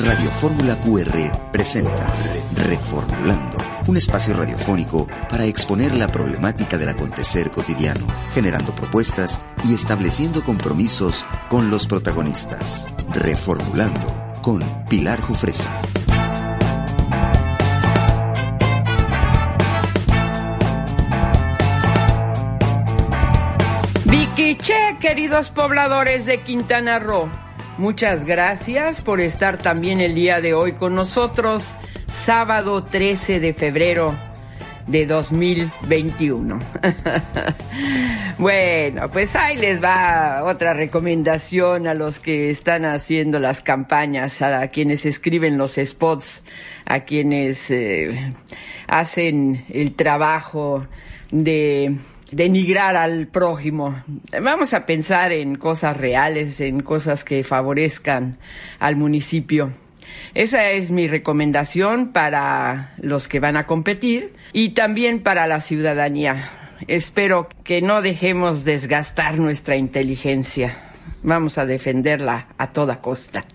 Radio Fórmula QR presenta Reformulando, un espacio radiofónico para exponer la problemática del acontecer cotidiano, generando propuestas y estableciendo compromisos con los protagonistas. Reformulando con Pilar Jufresa. Viquiché, queridos pobladores de Quintana Roo. Muchas gracias por estar también el día de hoy con nosotros, sábado 13 de febrero de 2021. Bueno, pues ahí les va otra recomendación a los que están haciendo las campañas, a quienes escriben los spots, a quienes hacen el trabajo de denigrar al prójimo. Vamos a pensar en cosas reales, en cosas que favorezcan al municipio. Esa es mi recomendación para los que van a competir y también para la ciudadanía. Espero que no dejemos desgastar nuestra inteligencia. Vamos a defenderla a toda costa.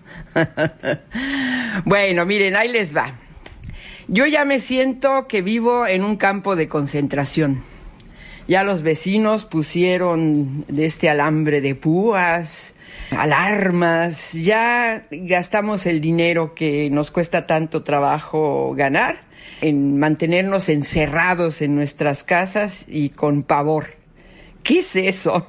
Bueno, miren, ahí les va. Yo ya me siento que vivo en un campo de concentración. Ya los vecinos pusieron este alambre de púas, alarmas, ya gastamos el dinero que nos cuesta tanto trabajo ganar en mantenernos encerrados en nuestras casas y con pavor. ¿Qué es eso?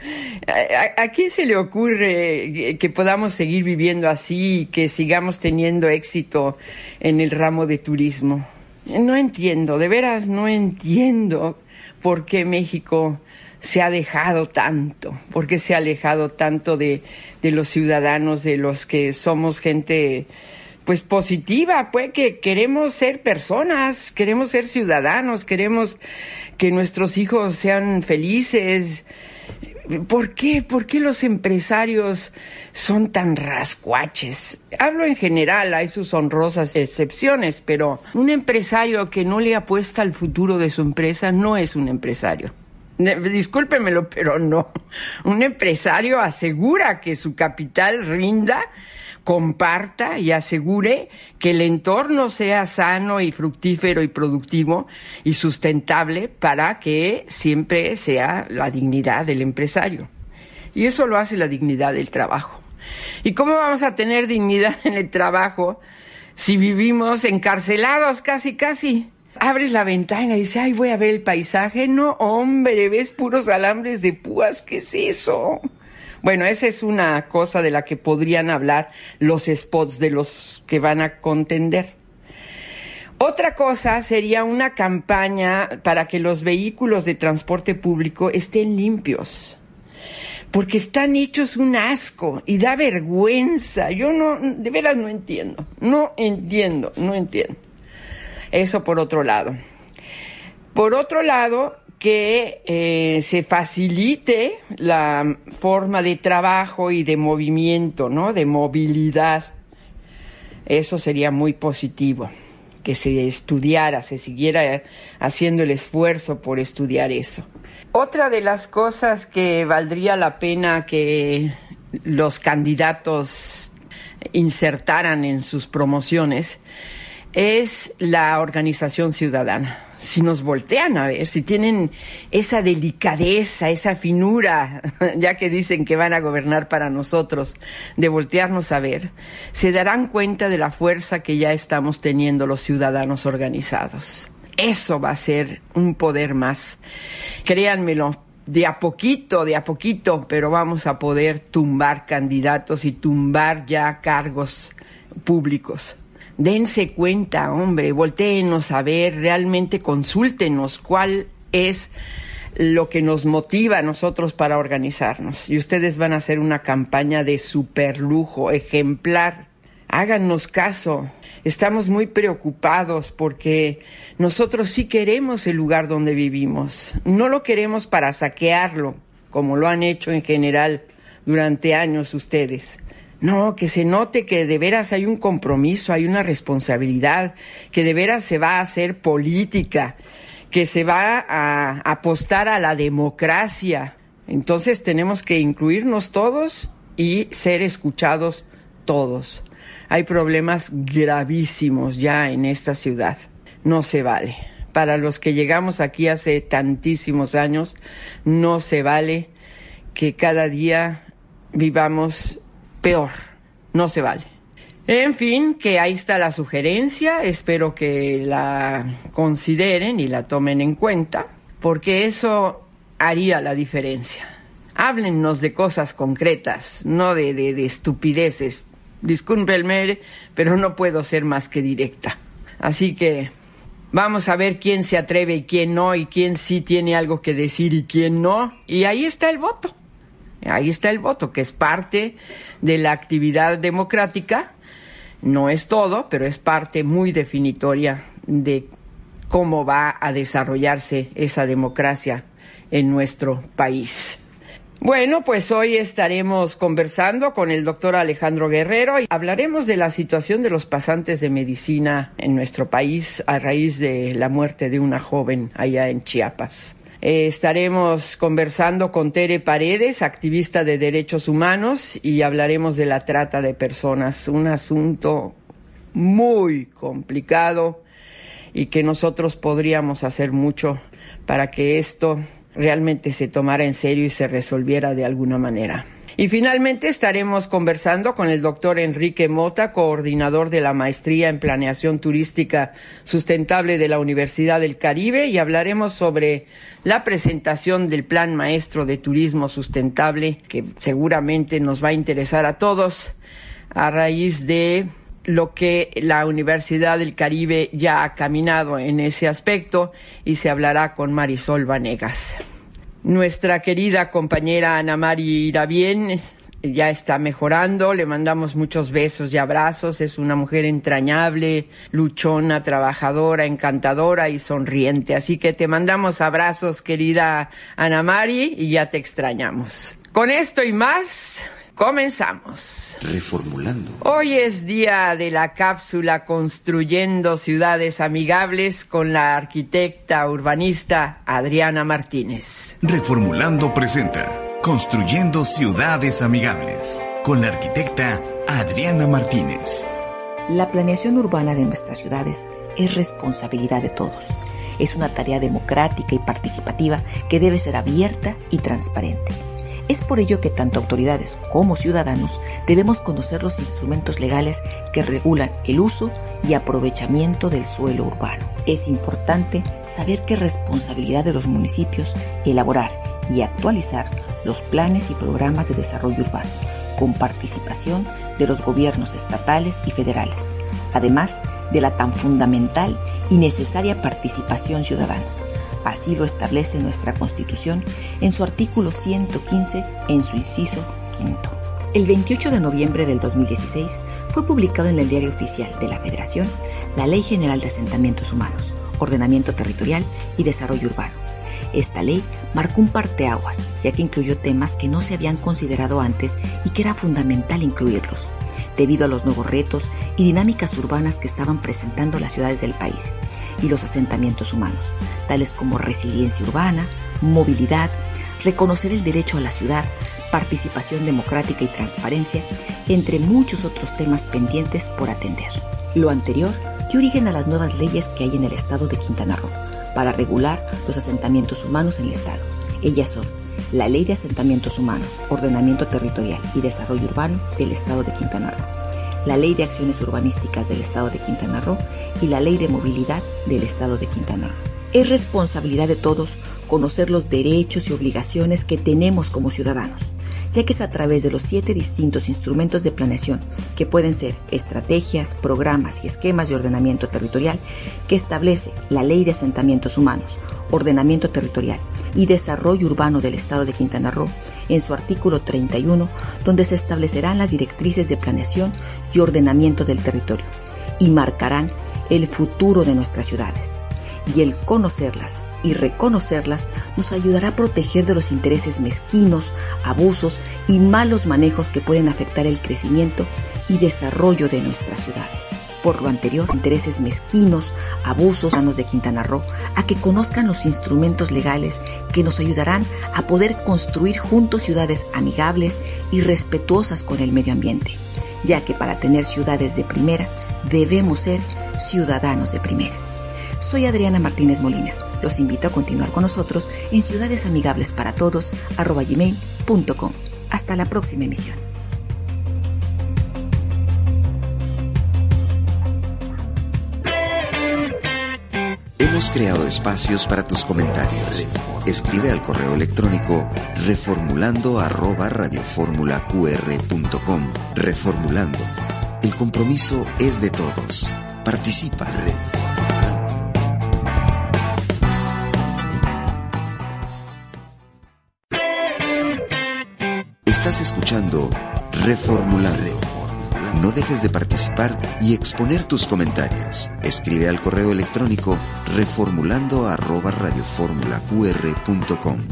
¿A quién se le ocurre que podamos seguir viviendo así y que sigamos teniendo éxito en el ramo de turismo? No entiendo, de veras no entiendo. ¿Por qué México se ha dejado tanto? ¿Por qué se ha alejado tanto de los ciudadanos, de los que somos gente pues positiva, pues que queremos ser personas, queremos ser ciudadanos, queremos que nuestros hijos sean felices? ¿Por qué? ¿Por qué los empresarios son tan rascuaches? Hablo en general, hay sus honrosas excepciones, pero un empresario que no le apuesta al futuro de su empresa no es un empresario. Discúlpenmelo, pero no. Un empresario asegura que su capital rinda, comparta y asegure que el entorno sea sano y fructífero y productivo y sustentable para que siempre sea la dignidad del empresario. Y eso lo hace la dignidad del trabajo. ¿Y cómo vamos a tener dignidad en el trabajo si vivimos encarcelados casi? Abres la ventana y dices, ay, voy a ver el paisaje. No, hombre, ves puros alambres de púas. ¿Qué es eso? Bueno, esa es una cosa de la que podrían hablar los spots de los que van a contender. Otra cosa sería una campaña para que los vehículos de transporte público estén limpios, porque están hechos un asco y da vergüenza. Yo de veras no entiendo. Eso por otro lado. Por otro lado, que se facilite la forma de trabajo y de movimiento, ¿no? De movilidad. Eso sería muy positivo, que se estudiara, se siguiera haciendo el esfuerzo por estudiar eso. Otra de las cosas que valdría la pena que los candidatos insertaran en sus promociones es la organización ciudadana. Si nos voltean a ver, si tienen esa delicadeza, esa finura, ya que dicen que van a gobernar para nosotros, de voltearnos a ver, se darán cuenta de la fuerza que ya estamos teniendo los ciudadanos organizados. Eso va a ser un poder más. Créanmelo, de a poquito, pero vamos a poder tumbar candidatos y tumbar ya cargos públicos. Dense cuenta, hombre, voltéenos a ver, realmente consúltenos cuál es lo que nos motiva a nosotros para organizarnos. Y ustedes van a hacer una campaña de superlujo, ejemplar. Háganos caso. Estamos muy preocupados porque nosotros sí queremos el lugar donde vivimos. No lo queremos para saquearlo, como lo han hecho en general durante años ustedes. No, que se note que de veras hay un compromiso, hay una responsabilidad, que de veras se va a hacer política, que se va a apostar a la democracia. Entonces tenemos que incluirnos todos y ser escuchados todos. Hay problemas gravísimos ya en esta ciudad. No se vale. Para los que llegamos aquí hace tantísimos años, no se vale que cada día vivamos peor. No se vale. En fin, que ahí está la sugerencia. Espero que la consideren y la tomen en cuenta, porque eso haría la diferencia. Háblennos de cosas concretas, no de estupideces. Discúlpenme, pero no puedo ser más que directa. Así que vamos a ver quién se atreve y quién no, y quién sí tiene algo que decir y quién no. Y ahí está el voto. Ahí está el voto, que es parte de la actividad democrática. No es todo, pero es parte muy definitoria de cómo va a desarrollarse esa democracia en nuestro país. Bueno, pues hoy estaremos conversando con el doctor Alejandro Guerrero y hablaremos de la situación de los pasantes de medicina en nuestro país a raíz de la muerte de una joven allá en Chiapas. Estaremos conversando con Tere Paredes, activista de derechos humanos, y hablaremos de la trata de personas, un asunto muy complicado y que nosotros podríamos hacer mucho para que esto realmente se tomara en serio y se resolviera de alguna manera. Y finalmente estaremos conversando con el doctor Enrique Mota, coordinador de la Maestría en Planeación Turística Sustentable de la Universidad del Caribe, y hablaremos sobre la presentación del Plan Maestro de Turismo Sustentable, que seguramente nos va a interesar a todos a raíz de lo que la Universidad del Caribe ya ha caminado en ese aspecto, y se hablará con Marisol Vanegas. Nuestra querida compañera Ana Mari Irabien ya está mejorando, le mandamos muchos besos y abrazos, es una mujer entrañable, luchona, trabajadora, encantadora y sonriente, así que te mandamos abrazos, querida Ana Mari, y ya te extrañamos. Con esto y más, comenzamos. Reformulando. Hoy es día de la cápsula Construyendo Ciudades Amigables con la arquitecta urbanista Adriana Martínez. Reformulando presenta Construyendo Ciudades Amigables con la arquitecta Adriana Martínez. La planeación urbana de nuestras ciudades es responsabilidad de todos. Es una tarea democrática y participativa que debe ser abierta y transparente. Es por ello que tanto autoridades como ciudadanos debemos conocer los instrumentos legales que regulan el uso y aprovechamiento del suelo urbano. Es importante saber que es responsabilidad de los municipios elaborar y actualizar los planes y programas de desarrollo urbano, con participación de los gobiernos estatales y federales, además de la tan fundamental y necesaria participación ciudadana. Así lo establece nuestra Constitución en su artículo 115, en su inciso quinto. El 28 de noviembre del 2016 fue publicado en el Diario Oficial de la Federación la Ley General de Asentamientos Humanos, Ordenamiento Territorial y Desarrollo Urbano. Esta ley marcó un parteaguas, ya que incluyó temas que no se habían considerado antes y que era fundamental incluirlos, debido a los nuevos retos y dinámicas urbanas que estaban presentando las ciudades del país y los asentamientos humanos, tales como resiliencia urbana, movilidad, reconocer el derecho a la ciudad, participación democrática y transparencia, entre muchos otros temas pendientes por atender. Lo anterior dio origen a las nuevas leyes que hay en el estado de Quintana Roo para regular los asentamientos humanos en el estado. Ellas son la Ley de Asentamientos Humanos, Ordenamiento Territorial y Desarrollo Urbano del estado de Quintana Roo, la Ley de Acciones Urbanísticas del estado de Quintana Roo y la Ley de Movilidad del estado de Quintana Roo. Es responsabilidad de todos conocer los derechos y obligaciones que tenemos como ciudadanos, ya que es a través de los 7 distintos instrumentos de planeación, que pueden ser estrategias, programas y esquemas de ordenamiento territorial, que establece la Ley de Asentamientos Humanos, Ordenamiento Territorial y Desarrollo Urbano del estado de Quintana Roo, en su artículo 31, donde se establecerán las directrices de planeación y ordenamiento del territorio y marcarán el futuro de nuestras ciudades. Y el conocerlas y reconocerlas nos ayudará a proteger de los intereses mezquinos, abusos y malos manejos que pueden afectar el crecimiento y desarrollo de nuestras ciudades. Por lo anterior, intereses mezquinos, abusos de Quintana Roo, a que conozcan los instrumentos legales que nos ayudarán a poder construir juntos ciudades amigables y respetuosas con el medio ambiente, ya que para tener ciudades de primera, debemos ser ciudadanos de primera. Soy Adriana Martínez Molina. Los invito a continuar con nosotros en ciudadesamigablesparaTodos@gmail.com. Hasta la próxima emisión. Hemos creado espacios para tus comentarios. Escribe al correo electrónico reformulando@radioformulaqr.com. Reformulando. El compromiso es de todos. Participa. Estás escuchando Reformulando. No dejes de participar y exponer tus comentarios. Escribe al correo electrónico reformulando@radioformulaqr.com.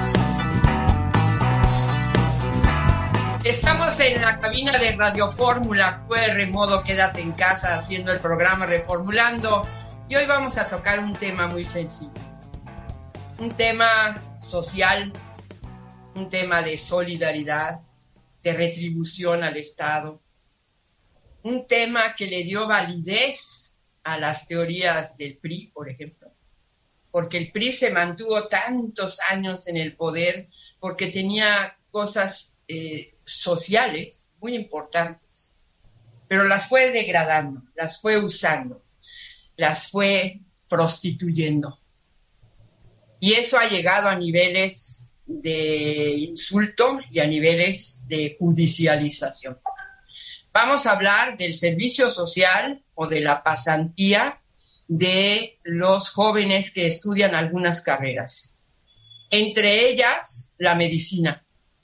Estamos en la cabina de Radio Fórmula QR, modo quédate en casa, haciendo el programa Reformulando. Y hoy vamos a tocar un tema muy sensible. Un tema social, un tema de solidaridad, de retribución al Estado. Un tema que le dio validez a las teorías del PRI, por ejemplo. Porque el PRI se mantuvo tantos años en el poder porque tenía cosas sociales muy importantes, pero las fue degradando, las fue usando, las fue prostituyendo. Y eso ha llegado a niveles de insulto y a niveles de judicialización. Vamos a hablar del servicio social o de la pasantía de los jóvenes que estudian algunas carreras, entre ellas la medicina.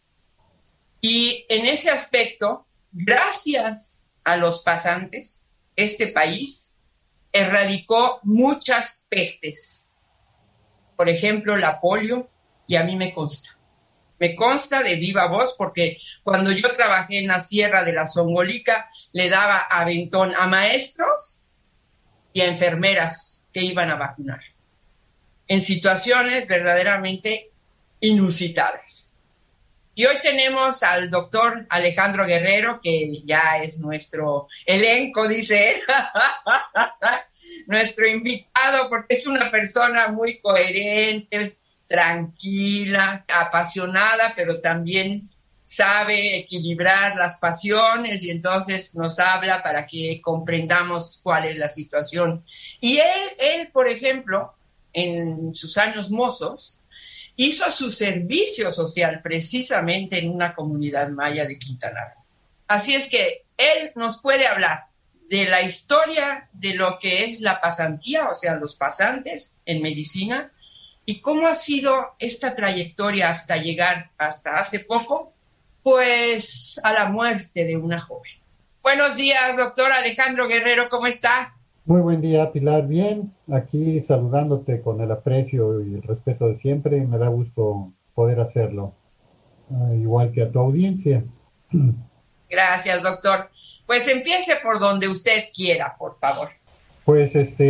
Y en ese aspecto, gracias a los pasantes, este país erradicó muchas pestes. Por ejemplo, la polio, y a mí me consta. Me consta de viva voz porque cuando yo trabajé en la Sierra de la Zongolica, le daba aventón a maestros y a enfermeras que iban a vacunar. En situaciones verdaderamente inusitadas. Y hoy tenemos al doctor Alejandro Guerrero, que ya es nuestro elenco, dice él, nuestro invitado, porque es una persona muy coherente, tranquila, apasionada, pero también sabe equilibrar las pasiones y entonces nos habla para que comprendamos cuál es la situación. Y él, por ejemplo, en sus años mozos, hizo su servicio social precisamente en una comunidad maya de Quintana Roo. Así es que él nos puede hablar de la historia de lo que es la pasantía, o sea, los pasantes en medicina, y cómo ha sido esta trayectoria hasta llegar, hasta hace poco, pues a la muerte de una joven. Buenos días, doctor Alejandro Guerrero, ¿cómo está? Muy buen día, Pilar. Bien, aquí saludándote con el aprecio y el respeto de siempre. Me da gusto poder hacerlo, igual que a tu audiencia. Gracias, doctor. Pues empiece por donde usted quiera, por favor. Pues esto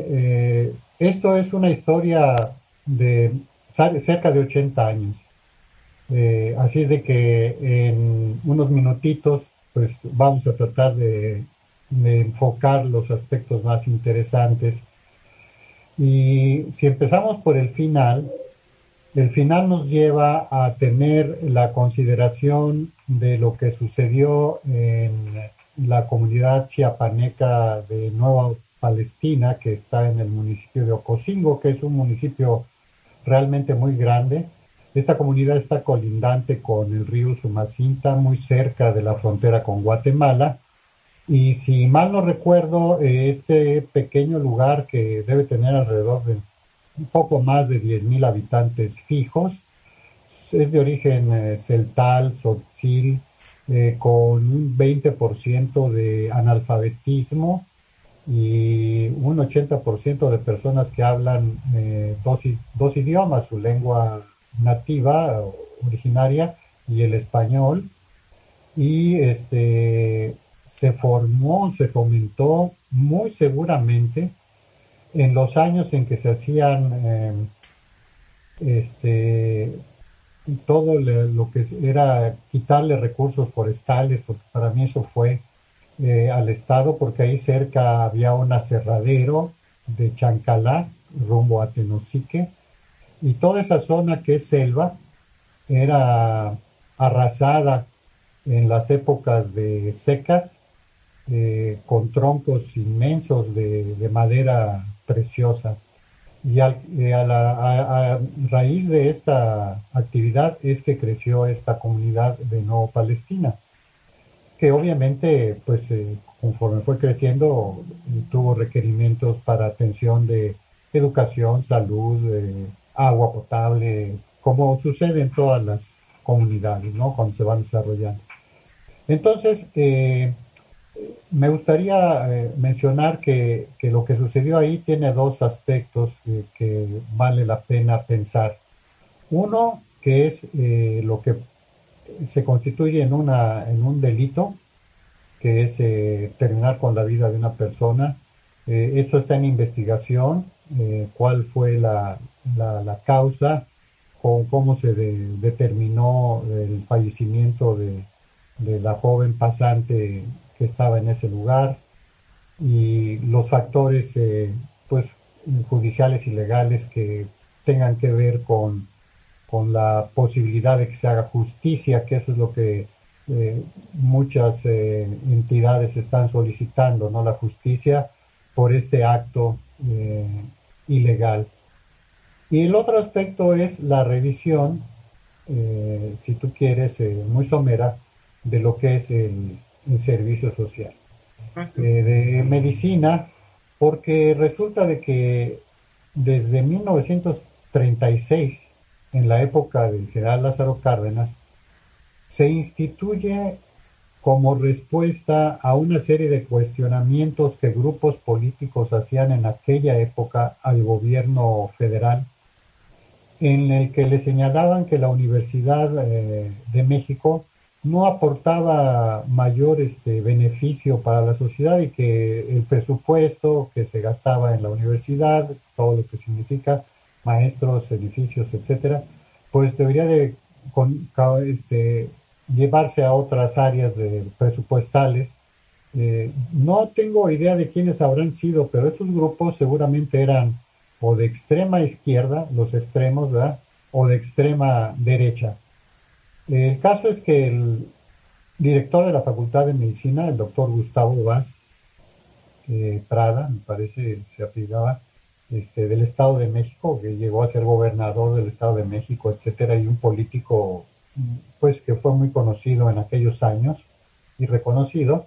es una historia de cerca de 80 años. Así es de que en unos minutitos pues vamos a tratar de enfocar los aspectos más interesantes. Y si empezamos por el final nos lleva a tener la consideración de lo que sucedió en la comunidad chiapaneca de Nueva Palestina, que está en el municipio de Ocosingo, que es un municipio realmente muy grande. Esta comunidad está colindante con el río Sumacinta, muy cerca de la frontera con Guatemala. Y si mal no recuerdo, este pequeño lugar, que debe tener alrededor de un poco más de 10,000 habitantes fijos, es de origen celtal, tzotzil, con un 20% de analfabetismo y un 80% de personas que hablan dos idiomas, su lengua nativa, originaria, y el español. Y se fomentó muy seguramente en los años en que se hacían todo lo que era quitarle recursos forestales, porque para mí eso fue al estado, porque ahí cerca había un aserradero de Chancalá rumbo a Tenosique, y toda esa zona que es selva era arrasada en las épocas de secas, con troncos inmensos de madera preciosa. Y a raíz de esta actividad es que creció esta comunidad de Nuevo Palestina, que obviamente, pues conforme fue creciendo, tuvo requerimientos para atención de educación, salud, agua potable, como sucede en todas las comunidades, ¿no? Cuando se van desarrollando. Entonces, me gustaría mencionar que lo que sucedió ahí tiene dos aspectos que vale la pena pensar. Uno, que es lo que se constituye en un delito, que es terminar con la vida de una persona. Esto está en investigación, cuál fue la causa, cómo se determinó el fallecimiento de la joven pasante que estaba en ese lugar, y los factores pues judiciales y legales que tengan que ver con la posibilidad de que se haga justicia, que eso es lo que muchas entidades están solicitando, ¿no? La justicia por este acto ilegal. Y el otro aspecto es la revisión, si tú quieres, muy somera, de lo que es el servicio social, de medicina, porque resulta de que desde 1936, en la época del general Lázaro Cárdenas, se instituye como respuesta a una serie de cuestionamientos que grupos políticos hacían en aquella época al gobierno federal, en el que le señalaban que la Universidad de México no aportaba mayor beneficio para la sociedad, y que el presupuesto que se gastaba en la universidad, todo lo que significa maestros, edificios, etcétera, pues debería de llevarse a otras áreas presupuestales. No tengo idea de quiénes habrán sido, pero esos grupos seguramente eran o de extrema izquierda, los extremos, ¿verdad?, o de extrema derecha. El caso es que el director de la Facultad de Medicina, el doctor Gustavo Vaz Prada, me parece se apellidaba, del Estado de México, que llegó a ser gobernador del Estado de México, etcétera, y un político pues que fue muy conocido en aquellos años y reconocido,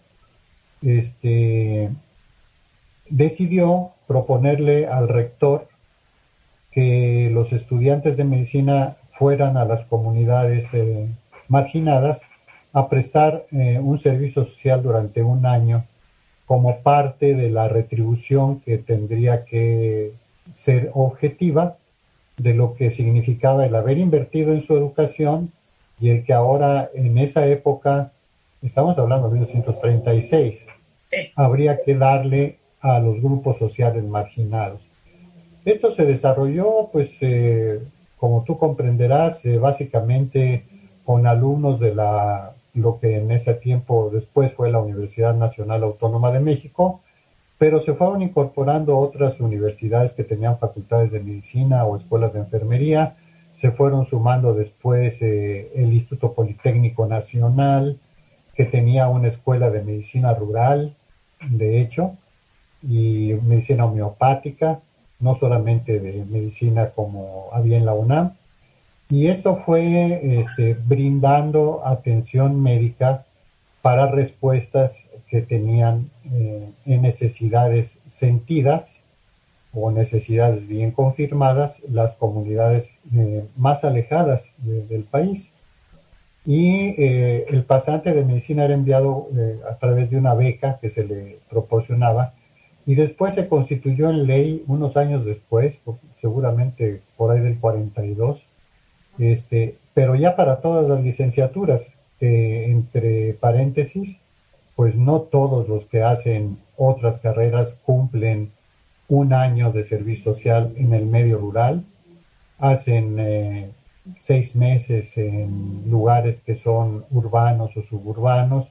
decidió proponerle al rector que los estudiantes de medicina fueran a las comunidades marginadas a prestar un servicio social durante un año, como parte de la retribución que tendría que ser objetiva de lo que significaba el haber invertido en su educación, y el que ahora, en esa época, estamos hablando de 1936, habría que darle a los grupos sociales marginados. Esto se desarrolló, pues, como tú comprenderás, básicamente con alumnos de lo que en ese tiempo después fue la Universidad Nacional Autónoma de México, pero se fueron incorporando otras universidades que tenían facultades de medicina o escuelas de enfermería. Se fueron sumando después el Instituto Politécnico Nacional, que tenía una escuela de medicina rural, de hecho, y medicina homeopática, no solamente de medicina como había en la UNAM. Y esto fue brindando atención médica para respuestas que tenían en necesidades sentidas o necesidades bien confirmadas las comunidades más alejadas del país. Y el pasante de medicina era enviado a través de una beca que se le proporcionaba, y después se constituyó en ley unos años después, seguramente por ahí del 42, pero ya para todas las licenciaturas, entre paréntesis, pues no todos los que hacen otras carreras cumplen un año de servicio social en el medio rural, hacen 6 meses en lugares que son urbanos o suburbanos,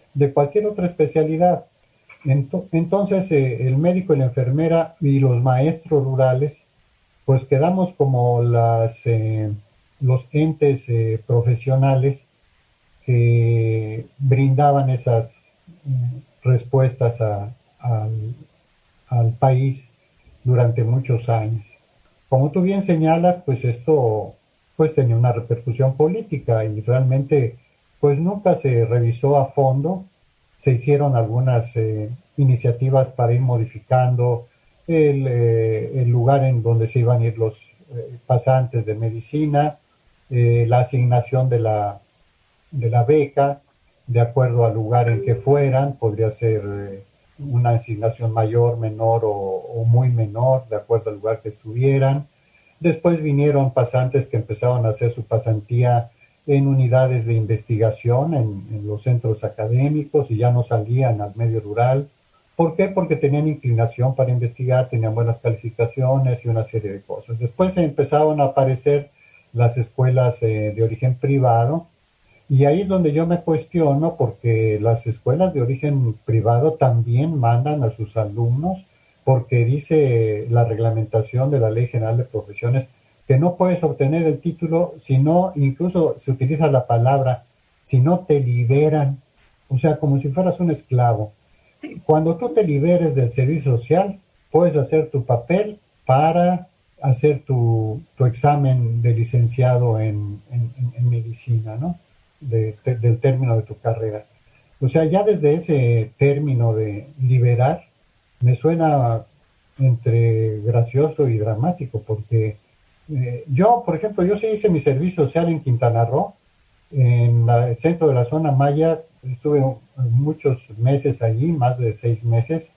de cualquier otra especialidad. Entonces, el médico y la enfermera y los maestros rurales, pues quedamos como los entes profesionales que brindaban esas respuestas al país durante muchos años. Como tú bien señalas, pues esto pues tenía una repercusión política y realmente pues nunca se revisó a fondo. Se hicieron algunas iniciativas para ir modificando el lugar en donde se iban a ir los pasantes de medicina, la asignación de la beca, de acuerdo al lugar en que fueran, podría ser una asignación mayor, menor o muy menor, de acuerdo al lugar que estuvieran. Después vinieron pasantes que empezaron a hacer su pasantía en unidades de investigación, en los centros académicos, y ya no salían al medio rural. ¿Por qué? Porque tenían inclinación para investigar, tenían buenas calificaciones y una serie de cosas. Después empezaron a aparecer las escuelas de origen privado, y ahí es donde yo me cuestiono, porque las escuelas de origen privado también mandan a sus alumnos, porque dice la reglamentación de la Ley General de Profesiones que no puedes obtener el título si no, incluso se utiliza la palabra, si no te liberan, o sea, como si fueras un esclavo. Cuando tú te liberes del servicio social, puedes hacer tu papel para hacer tu examen de licenciado en medicina, ¿no? Del término de tu carrera. O sea, ya desde ese término de liberar, me suena entre gracioso y dramático, porque yo, por ejemplo, yo sí hice mi servicio social en Quintana Roo, en el centro de la zona Maya. Estuve muchos meses allí, más de 6 meses,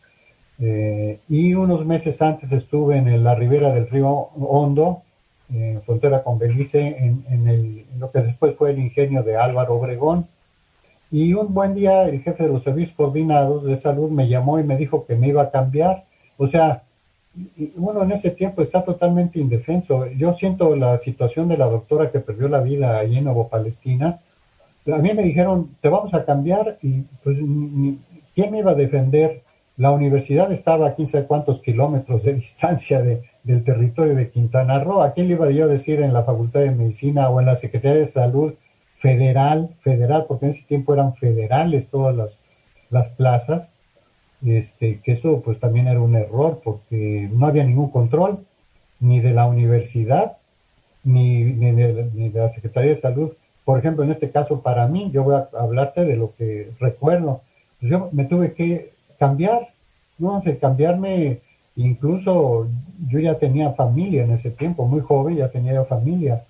y unos meses antes estuve en la ribera del río Hondo, frontera con Belice, en lo que después fue el ingenio de Álvaro Obregón. Y un buen día el jefe de los servicios coordinados de salud me llamó y me dijo que me iba a cambiar. O sea, uno en ese tiempo está totalmente indefenso. Yo siento la situación de la doctora que perdió la vida allí en Nuevo Palestina. A mí me dijeron, te vamos a cambiar, y pues, ¿quién me iba a defender? La universidad estaba a 15 cuántos kilómetros de distancia del territorio de Quintana Roo. ¿A quién le iba yo a decir en la Facultad de Medicina o en la Secretaría de Salud federal, porque en ese tiempo eran federales todas las plazas, que eso pues también era un error, porque no había ningún control, ni de la universidad, ni de la Secretaría de Salud. Por ejemplo, en este caso para mí, yo voy a hablarte de lo que recuerdo. Pues yo me tuve que cambiar, no sé, cambiarme. Incluso yo ya tenía familia en ese tiempo, muy joven, ya tenía yo familia.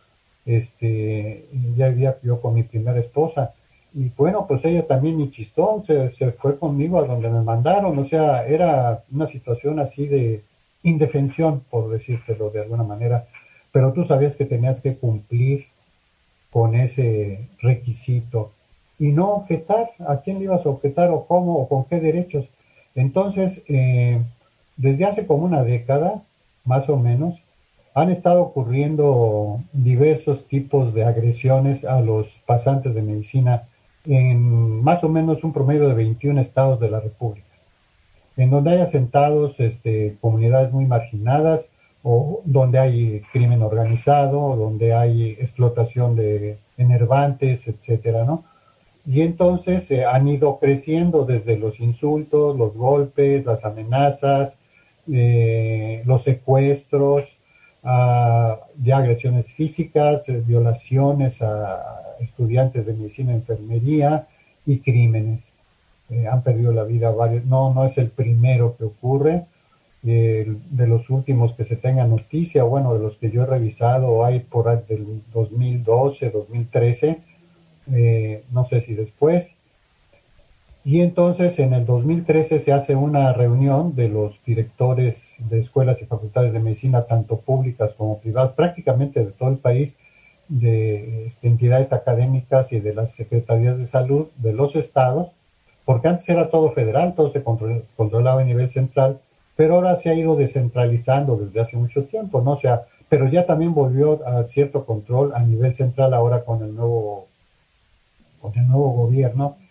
Ya vivía yo con mi primera esposa, y bueno, pues ella también ni chistó, se fue conmigo a donde me mandaron. O sea, era una situación así de indefensión, por decírtelo de alguna manera, pero tú sabías que tenías que cumplir con ese requisito y no objetar. ¿A quién le ibas a objetar, o cómo, o con qué derechos? Entonces, desde hace como una década, más o menos, han estado ocurriendo diversos tipos de agresiones a los pasantes de medicina en más o menos un promedio de 21 estados de la República, en donde hay asentados comunidades muy marginadas, o donde hay crimen organizado, donde hay explotación de enervantes, etcétera, ¿no? Y entonces han ido creciendo desde los insultos, los golpes, las amenazas, los secuestros, de agresiones físicas, violaciones a estudiantes de medicina y enfermería, y crímenes. Han perdido la vida varios. No es el primero que ocurre. De los últimos que se tenga noticia, bueno, de los que yo he revisado, hay por ahí del 2012, 2013, no sé si después. Y entonces en el 2013 se hace una reunión de los directores de escuelas y facultades de medicina, tanto públicas como privadas, prácticamente de todo el país, de entidades académicas y de las secretarías de salud de los estados, porque antes era todo federal, todo se controlaba a nivel central, pero ahora se ha ido descentralizando desde hace mucho tiempo, ¿no? O sea, pero ya también volvió a cierto control a nivel central ahora con el nuevo gobierno.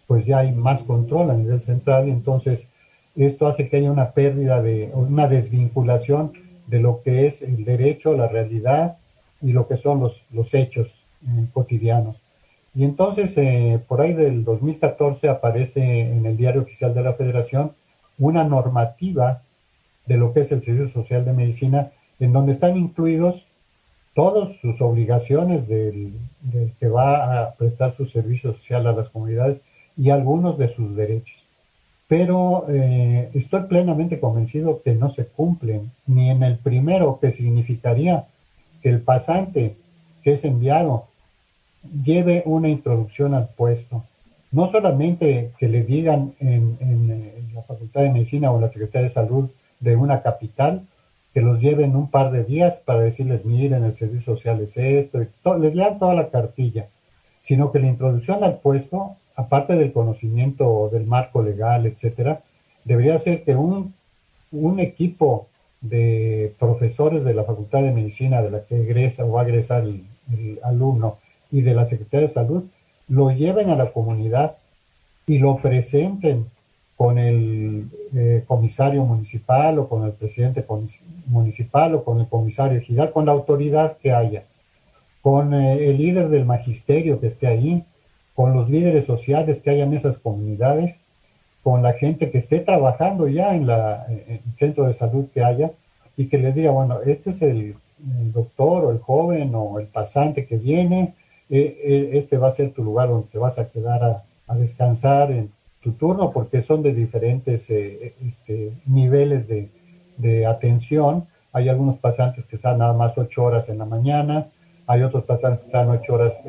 pues ya hay más control a nivel central, y entonces esto hace que haya una pérdida una desvinculación de lo que es el derecho, la realidad y lo que son los hechos cotidianos. Y entonces, por ahí del 2014 aparece en el Diario Oficial de la Federación una normativa de lo que es el Servicio Social de Medicina, en donde están incluidos todas sus obligaciones del que va a prestar su servicio social a las comunidades y algunos de sus derechos. Pero estoy plenamente convencido que no se cumplen, ni en el primero, que significaría que el pasante que es enviado lleve una introducción al puesto. No solamente que le digan en la Facultad de Medicina o en la Secretaría de Salud de una capital, que los lleven un par de días para decirles, miren, el servicio social es esto, y les lean toda la cartilla, sino que la introducción al puesto, aparte del conocimiento del marco legal, etcétera, debería ser que un equipo de profesores de la Facultad de Medicina de la que egresa o va a egresar el alumno y de la Secretaría de Salud lo lleven a la comunidad y lo presenten con el comisario municipal o con el presidente municipal o con el comisario ejidal, con la autoridad que haya, con el líder del magisterio que esté ahí, con los líderes sociales que haya en esas comunidades, con la gente que esté trabajando ya en el centro de salud que haya, y que les diga, bueno, este es el doctor o el joven o el pasante que viene, este va a ser tu lugar donde te vas a quedar a descansar en tu turno, porque son de diferentes niveles de atención. Hay algunos pasantes que están nada más 8 horas en la mañana, hay otros pasantes que están 8 horas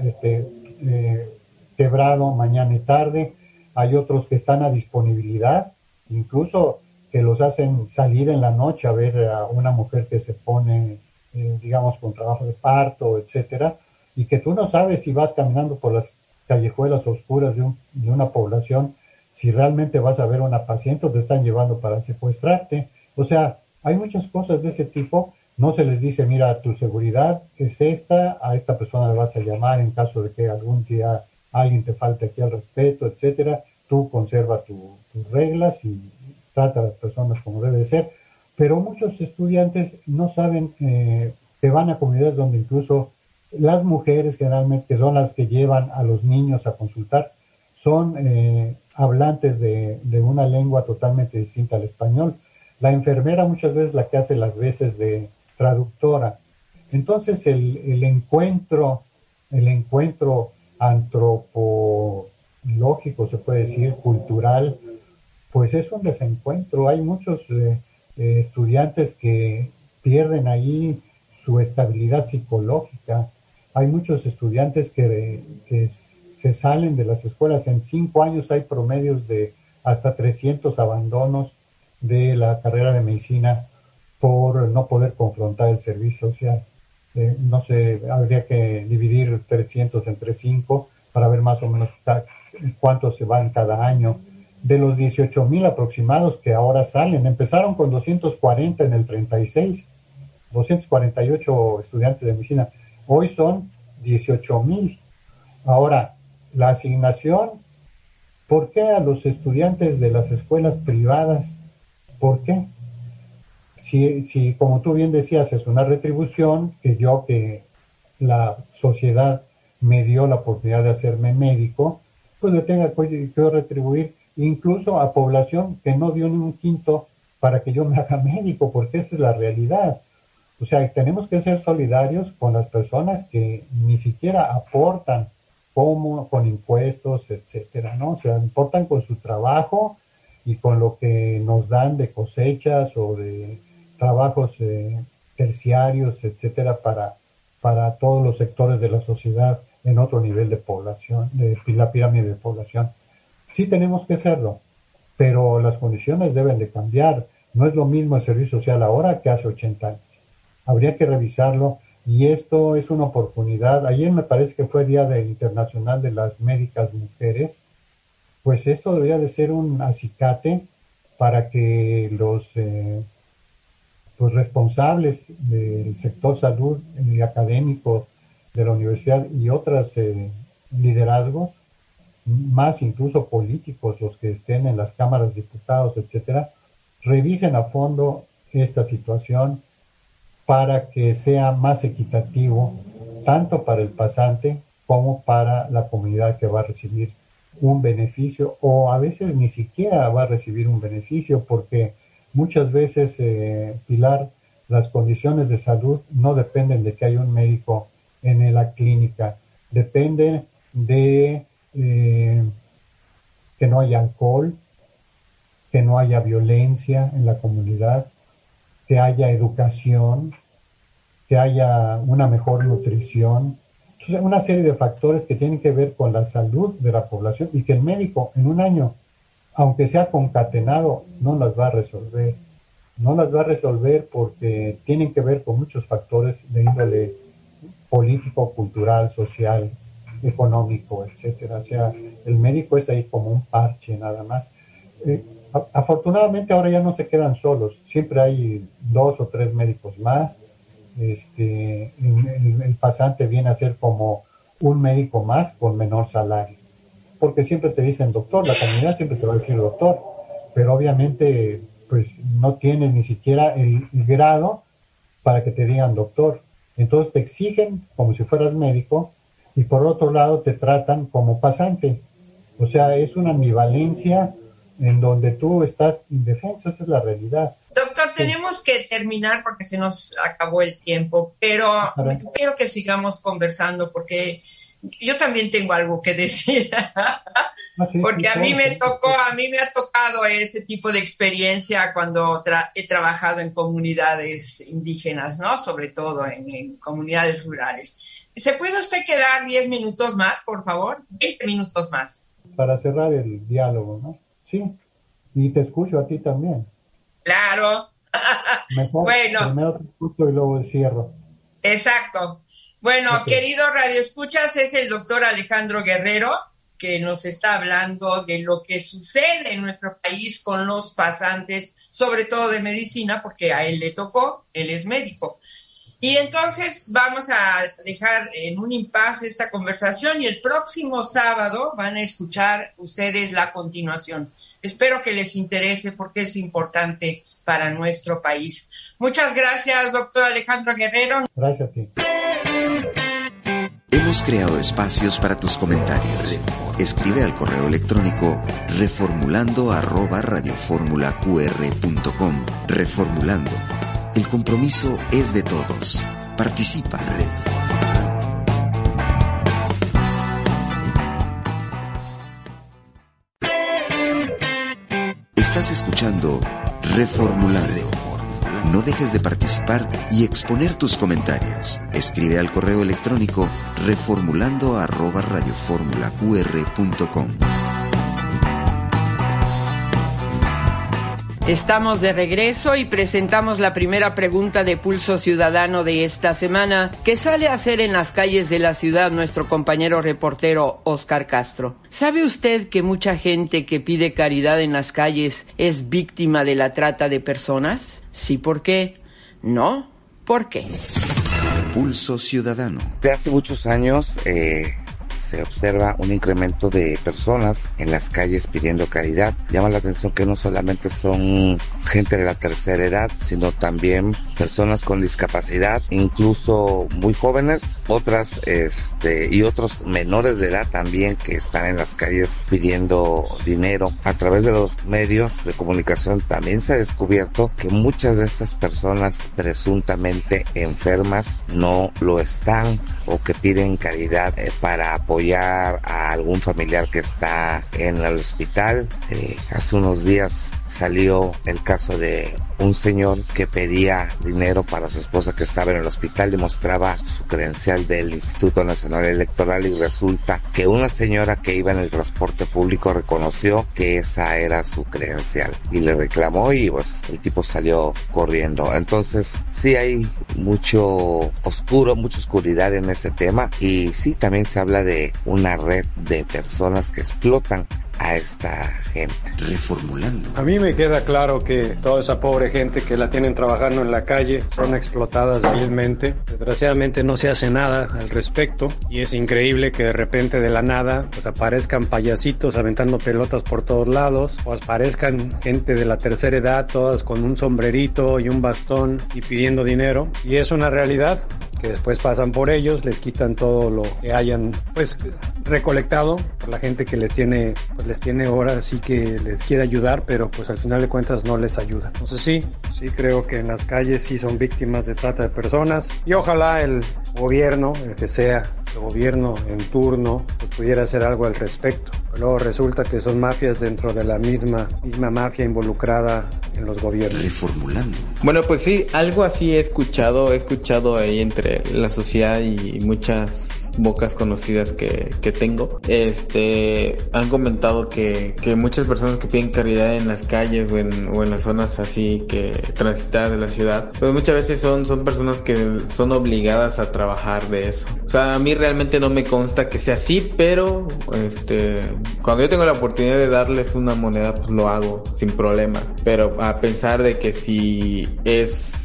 quebrado mañana y tarde, hay otros que están a disponibilidad, incluso que los hacen salir en la noche a ver a una mujer que se pone, digamos, con trabajo de parto, etcétera, y que tú no sabes si vas caminando por las callejuelas oscuras de una población, si realmente vas a ver a una paciente o te están llevando para secuestrarte. O sea, hay muchas cosas de ese tipo. No se les dice, mira, tu seguridad es esta, a esta persona le vas a llamar en caso de que algún día alguien te falte aquí al respeto, etcétera. Tú conserva tus reglas y trata a las personas como debe de ser. Pero muchos estudiantes no saben que van a comunidades donde incluso las mujeres generalmente, que son las que llevan a los niños a consultar, son hablantes de una lengua totalmente distinta al español. La enfermera muchas veces la que hace las veces de traductora. Entonces el encuentro antropológico, se puede decir, cultural, pues es un desencuentro. Hay muchos estudiantes que pierden ahí su estabilidad psicológica. Hay muchos estudiantes que se salen de las escuelas. En 5 años hay promedios de hasta 300 abandonos de la carrera de medicina por no poder confrontar el servicio social. No sé, habría que dividir 300 entre 5 para ver más o menos cuántos se van cada año. De los 18,000 aproximados que ahora salen, empezaron con 240 en el 36, 248 estudiantes de medicina. Hoy son 18,000. Ahora, la asignación, ¿por qué a los estudiantes de las escuelas privadas? ¿Por qué? Si como tú bien decías, es una retribución que la sociedad me dio la oportunidad de hacerme médico, pues le tenga que retribuir incluso a población que no dio ni un quinto para que yo me haga médico, porque esa es la realidad. O sea, tenemos que ser solidarios con las personas que ni siquiera aportan con impuestos, etcétera, ¿no? O sea, aportan con su trabajo y con lo que nos dan de cosechas o de trabajos terciarios, etcétera, para todos los sectores de la sociedad en otro nivel de población, de la pirámide de población. Sí tenemos que hacerlo, pero las condiciones deben de cambiar. No es lo mismo el servicio social ahora que hace 80 años. Habría que revisarlo, y esto es una oportunidad. Ayer me parece que fue Día Internacional de las Médicas Mujeres. Pues esto debería de ser un acicate para que los responsables del sector salud y académico de la universidad y otros liderazgos más incluso políticos, los que estén en las cámaras de diputados, etcétera, revisen a fondo esta situación para que sea más equitativo tanto para el pasante como para la comunidad que va a recibir un beneficio, o a veces ni siquiera va a recibir un beneficio, porque muchas veces, Pilar, las condiciones de salud no dependen de que haya un médico en la clínica, dependen de que no haya alcohol, que no haya violencia en la comunidad, que haya educación, que haya una mejor nutrición. Entonces, una serie de factores que tienen que ver con la salud de la población y que el médico en un año, aunque sea concatenado, no las va a resolver. No las va a resolver porque tienen que ver con muchos factores de índole político, cultural, social, económico, etcétera. O sea, el médico es ahí como un parche nada más. Afortunadamente ahora ya no se quedan solos, siempre hay 2 o 3 médicos más. El pasante viene a ser como un médico más con menor salario, porque siempre te dicen doctor, la comunidad siempre te va a decir doctor, pero obviamente pues no tienes ni siquiera el grado para que te digan doctor. Entonces te exigen como si fueras médico y por otro lado te tratan como pasante. O sea, es una ambivalencia en donde tú estás indefenso, esa es la realidad. Doctor, tenemos que terminar porque se nos acabó el tiempo, pero quiero que sigamos conversando porque yo también tengo algo que decir. Porque a mí me ha tocado ese tipo de experiencia cuando he trabajado en comunidades indígenas, ¿no? Sobre todo en comunidades rurales. ¿Se puede usted quedar 10 minutos más, por favor? 20 minutos más. Para cerrar el diálogo, ¿no? Sí, y te escucho a ti también. Claro. Mejor, bueno. Primero te escucho y luego cierro. Exacto. Bueno, querido Radio Escuchas, es el doctor Alejandro Guerrero que nos está hablando de lo que sucede en nuestro país con los pasantes, sobre todo de medicina, porque a él le tocó, él es médico. Y entonces vamos a dejar en un impasse esta conversación y el próximo sábado van a escuchar ustedes la continuación. Espero que les interese porque es importante para nuestro país. Muchas gracias, doctor Alejandro Guerrero. Gracias a ti. Hemos creado espacios para tus comentarios. Escribe al correo electrónico reformulando@radioformulaqr.com. Reformulando. El compromiso es de todos. Participa. Estás escuchando Reformulando. No dejes de participar y exponer tus comentarios. Escribe al correo electrónico reformulando@radioformulaqr.com. Estamos de regreso y presentamos la primera pregunta de Pulso Ciudadano de esta semana, que sale a hacer en las calles de la ciudad nuestro compañero reportero Oscar Castro. ¿Sabe usted que mucha gente que pide caridad en las calles es víctima de la trata de personas? ¿Sí por qué? ¿No? ¿Por qué? Pulso Ciudadano. De hace muchos años se observa un incremento de personas en las calles pidiendo caridad. Llama la atención que no solamente son gente de la tercera edad, sino también personas con discapacidad, incluso muy jóvenes, otras y otros menores de edad también que están en las calles pidiendo dinero. A través de los medios de comunicación también se ha descubierto que muchas de estas personas presuntamente enfermas no lo están, o que piden caridad para apoyar a algún familiar que está en el hospital. Hace unos días salió el caso de un señor que pedía dinero para su esposa que estaba en el hospital y mostraba su credencial del Instituto Nacional Electoral, y resulta que una señora que iba en el transporte público reconoció que esa era su credencial y le reclamó, y pues el tipo salió corriendo. Entonces sí hay mucha oscuridad en ese tema, y sí también se habla de de una red de personas que explotan a esta gente. Reformulando. A mí me queda claro que toda esa pobre gente que la tienen trabajando en la calle son explotadas vilmente. Desgraciadamente no se hace nada al respecto y es increíble que de repente de la nada pues aparezcan payasitos aventando pelotas por todos lados o aparezcan gente de la tercera edad todas con un sombrerito y un bastón y pidiendo dinero, y es una realidad que después pasan por ellos, les quitan todo lo que hayan pues recolectado por la gente que les tiene ahora sí que les quiere ayudar, pero pues al final de cuentas no les ayuda. Entonces sí creo que en las calles sí son víctimas de trata de personas, y ojalá el gobierno, el que sea el gobierno en turno, pues pudiera hacer algo al respecto. Pero luego resulta que son mafias dentro de la misma mafia involucrada en los gobiernos. Reformulando. Bueno, pues sí, algo así he escuchado ahí entre la sociedad y muchas bocas conocidas que tengo. Han comentado que muchas personas que piden caridad en las calles o en las zonas así que transitadas de la ciudad, pues muchas veces son personas que son obligadas a trabajar de eso. O sea, a mí realmente no me consta que sea así, pero cuando yo tengo la oportunidad de darles una moneda, pues lo hago sin problema. Pero a pensar de que si es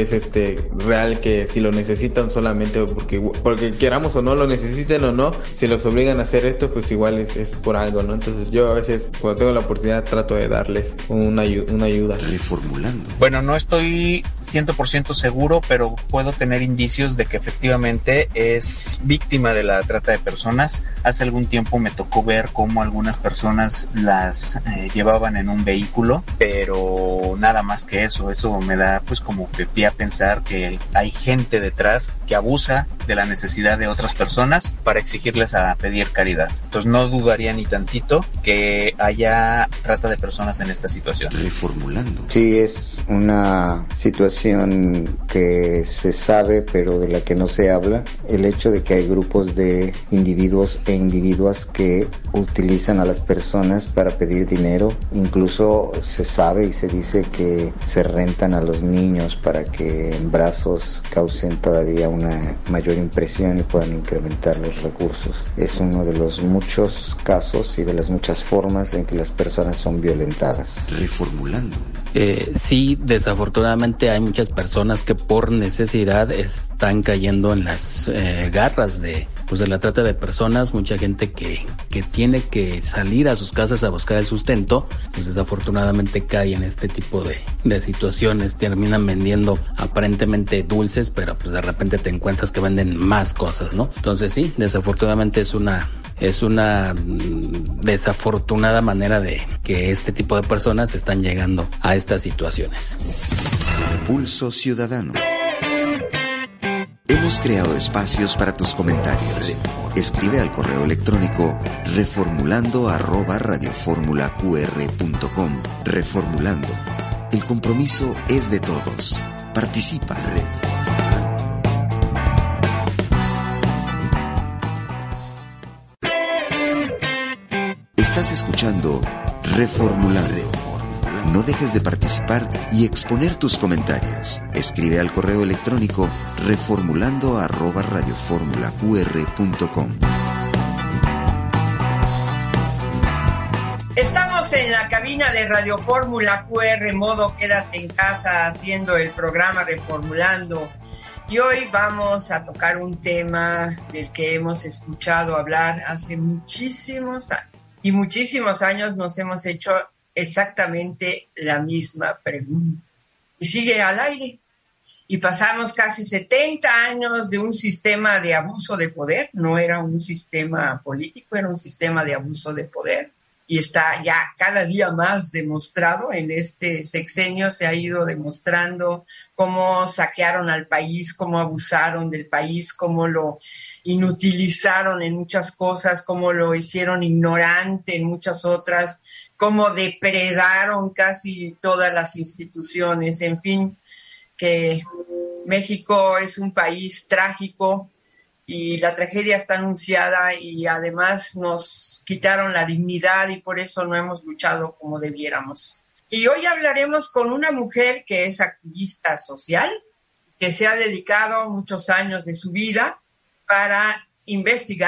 real, que si lo necesitan solamente porque queramos o no, lo necesiten o no, si los obligan a hacer esto, pues igual es por algo, ¿no? Entonces yo a veces cuando tengo la oportunidad trato de darles una ayuda. Reformulando. Bueno, no estoy 100% seguro, pero puedo tener indicios de que efectivamente es víctima de la trata de personas. Hace algún tiempo me tocó ver cómo algunas personas las llevaban en un vehículo, pero nada más que eso me da pues como que pie a pensar que hay gente detrás que abusa de la necesidad de otras personas para exigirles a pedir caridad. Entonces no dudaría ni tantito que haya trata de personas en esta situación. Reformulando. Sí, es una situación que se sabe pero de la que no se habla, el hecho de que hay grupos de individuos e individuas que utilizan a las personas para pedir dinero. Incluso se sabe y se dice que se rentan a los niños para que en brazos causen todavía una mayor impresión y puedan incrementar los recursos. Es uno de los muchos casos y de las muchas formas en que las personas son violentadas. Reformulando. Sí, desafortunadamente hay muchas personas que por necesidad están cayendo en las garras de la trata de personas. Mucha gente que tiene que salir a sus casas a buscar el sustento, pues desafortunadamente cae en este tipo de situaciones. Terminan vendiendo aparentemente dulces, pero pues de repente te encuentras que venden más cosas, ¿no? Entonces sí, desafortunadamente es una desafortunada manera de que este tipo de personas están llegando a estas situaciones. Pulso Ciudadano. Hemos creado espacios para tus comentarios. Escribe al correo electrónico reformulando@radioformulaqr.com. Reformulando. El compromiso es de todos. Participa. Estás escuchando Reformulando. No dejes de participar y exponer tus comentarios. Escribe al correo electrónico reformulando@radioformulaqr.com. Estamos en la cabina de Radio Fórmula QR, modo quédate en casa, haciendo el programa Reformulando. Y hoy vamos a tocar un tema del que hemos escuchado hablar hace muchísimos años. Y muchísimos años nos hemos hecho exactamente la misma pregunta. Y sigue al aire. Y pasamos casi 70 años de un sistema de abuso de poder. No era un sistema político, era un sistema de abuso de poder. Y está ya cada día más demostrado. En este sexenio se ha ido demostrando cómo saquearon al país, cómo abusaron del país, cómo lo inutilizaron en muchas cosas, cómo lo hicieron ignorante en muchas otras, cómo depredaron casi todas las instituciones. En fin, que México es un país trágico y la tragedia está anunciada, y además nos quitaron la dignidad y por eso no hemos luchado como debiéramos. Y hoy hablaremos con una mujer que es activista social, que se ha dedicado muchos años de su vida para investigar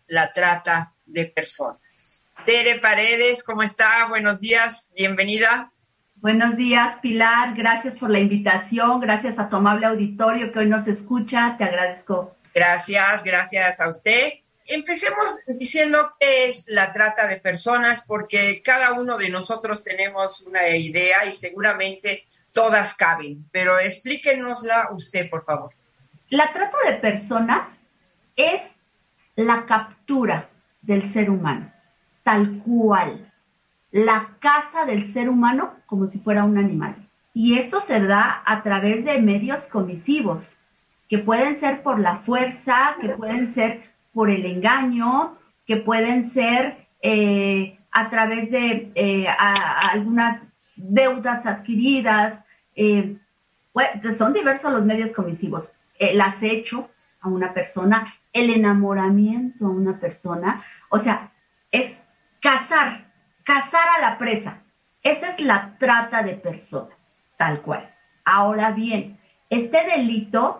la trata de personas. Tere Paredes, ¿cómo está? Buenos días, bienvenida. Buenos días, Pilar. Gracias por la invitación. Gracias a tu amable auditorio que hoy nos escucha. Te agradezco. Gracias a usted. Empecemos diciendo qué es la trata de personas, porque cada uno de nosotros tenemos una idea y seguramente todas caben, pero explíquenosla usted, por favor. La trata de personas es la captura del ser humano, tal cual. La caza del ser humano como si fuera un animal. Y esto se da a través de medios comisivos, que pueden ser por la fuerza, que pueden ser por el engaño, que pueden ser a través de algunas deudas adquiridas. Son diversos los medios comisivos. El acecho a una persona, el enamoramiento a una persona, o sea, es cazar a la presa. Esa es la trata de personas, tal cual. Ahora bien, este delito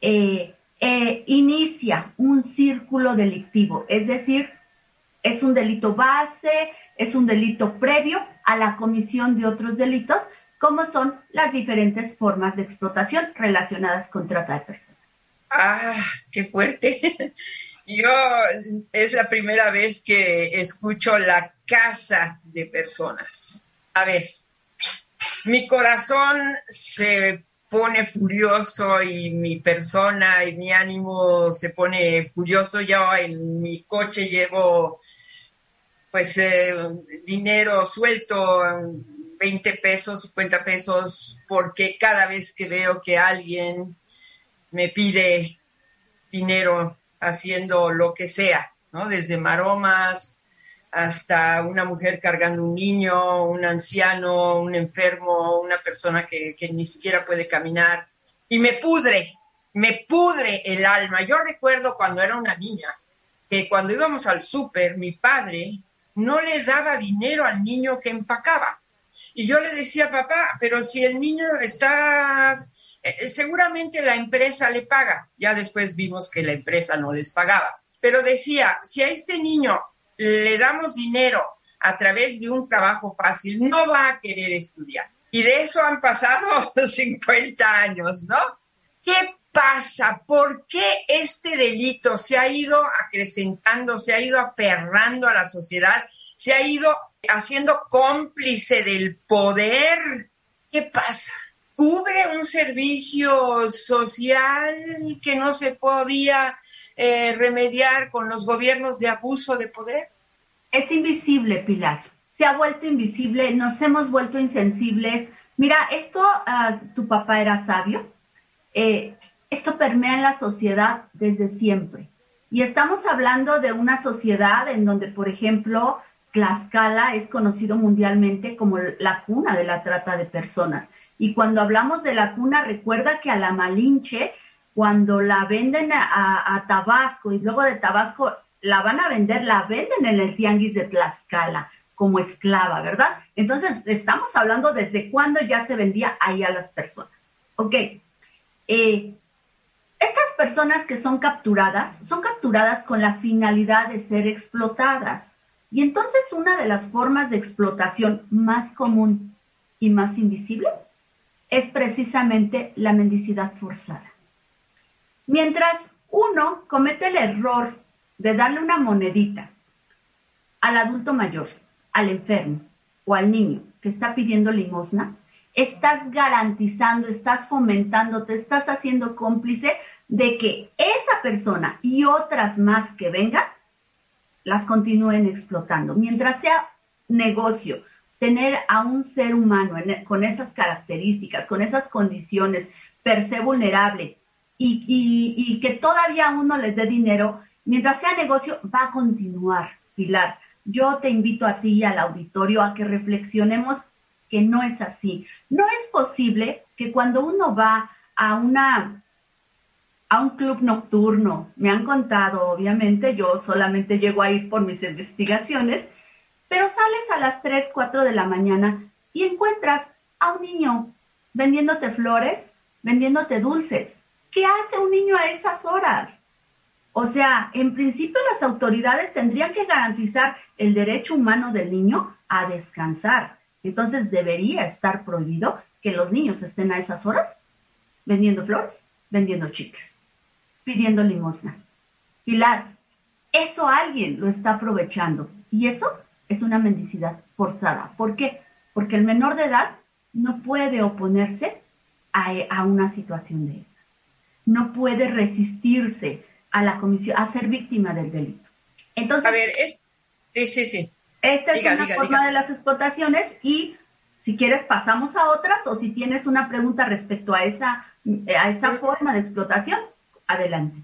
inicia un círculo delictivo, es decir, es un delito base, es un delito previo a la comisión de otros delitos, como son las diferentes formas de explotación relacionadas con trata de personas. ¡Ah, qué fuerte! Yo es la primera vez que escucho la caza de personas. A ver, mi corazón se pone furioso y mi persona y mi ánimo se pone furioso. Yo en mi coche llevo pues dinero suelto, 20 pesos, 50 pesos, porque cada vez que veo que alguien me pide dinero haciendo lo que sea, ¿no? Desde maromas hasta una mujer cargando un niño, un anciano, un enfermo, una persona que ni siquiera puede caminar. Y me pudre el alma. Yo recuerdo cuando era una niña, que cuando íbamos al súper, mi padre no le daba dinero al niño que empacaba. Y yo le decía, papá, pero si el niño está... seguramente la empresa le paga. Ya después vimos que la empresa no les pagaba. Pero decía, si a este niño le damos dinero a través de un trabajo fácil, no va a querer estudiar. Y de eso han pasado 50 años, ¿no? ¿Qué pasa? ¿Por qué este delito se ha ido acrecentando, se ha ido aferrando a la sociedad, se ha ido haciendo cómplice del poder? ¿Qué pasa? ¿Cubre un servicio social que no se podía remediar con los gobiernos de abuso de poder? Es invisible, Pilar. Se ha vuelto invisible, nos hemos vuelto insensibles. Mira, esto, tu papá era sabio. Esto permea en la sociedad desde siempre. Y estamos hablando de una sociedad en donde, por ejemplo, Tlaxcala es conocido mundialmente como la cuna de la trata de personas. Y cuando hablamos de la cuna, recuerda que a la Malinche, cuando la venden a Tabasco y luego de Tabasco la van a vender, la venden en el tianguis de Tlaxcala como esclava, ¿verdad? Entonces, estamos hablando desde cuándo ya se vendía ahí a las personas. Ok. Estas personas que son capturadas con la finalidad de ser explotadas. Y entonces una de las formas de explotación más común y más invisible es precisamente la mendicidad forzada. Mientras uno comete el error de darle una monedita al adulto mayor, al enfermo o al niño que está pidiendo limosna, estás garantizando, estás fomentando, te estás haciendo cómplice de que esa persona y otras más que vengan las continúen explotando. Mientras sea negocio tener a un ser humano con esas características, con esas condiciones, per se vulnerable, y que todavía uno les dé dinero, mientras sea negocio, va a continuar, Pilar. Yo te invito a ti y al auditorio a que reflexionemos que no es así. No es posible que cuando uno va a un club nocturno, me han contado, obviamente, yo solamente llego a ir por mis investigaciones, pero sales a las 3, 4 de la mañana y encuentras a un niño vendiéndote flores, vendiéndote dulces. ¿Qué hace un niño a esas horas? O sea, en principio las autoridades tendrían que garantizar el derecho humano del niño a descansar. Entonces debería estar prohibido que los niños estén a esas horas vendiendo flores, vendiendo chicles, pidiendo limosna. Pilar, eso alguien lo está aprovechando y eso es una mendicidad forzada. ¿Por qué? Porque el menor de edad no puede oponerse a una situación de esa. No puede resistirse a la comisión, a ser víctima del delito. Entonces, a ver, sí. Esta es una forma de las explotaciones y si quieres pasamos a otras o si tienes una pregunta respecto a esa forma de explotación, adelante.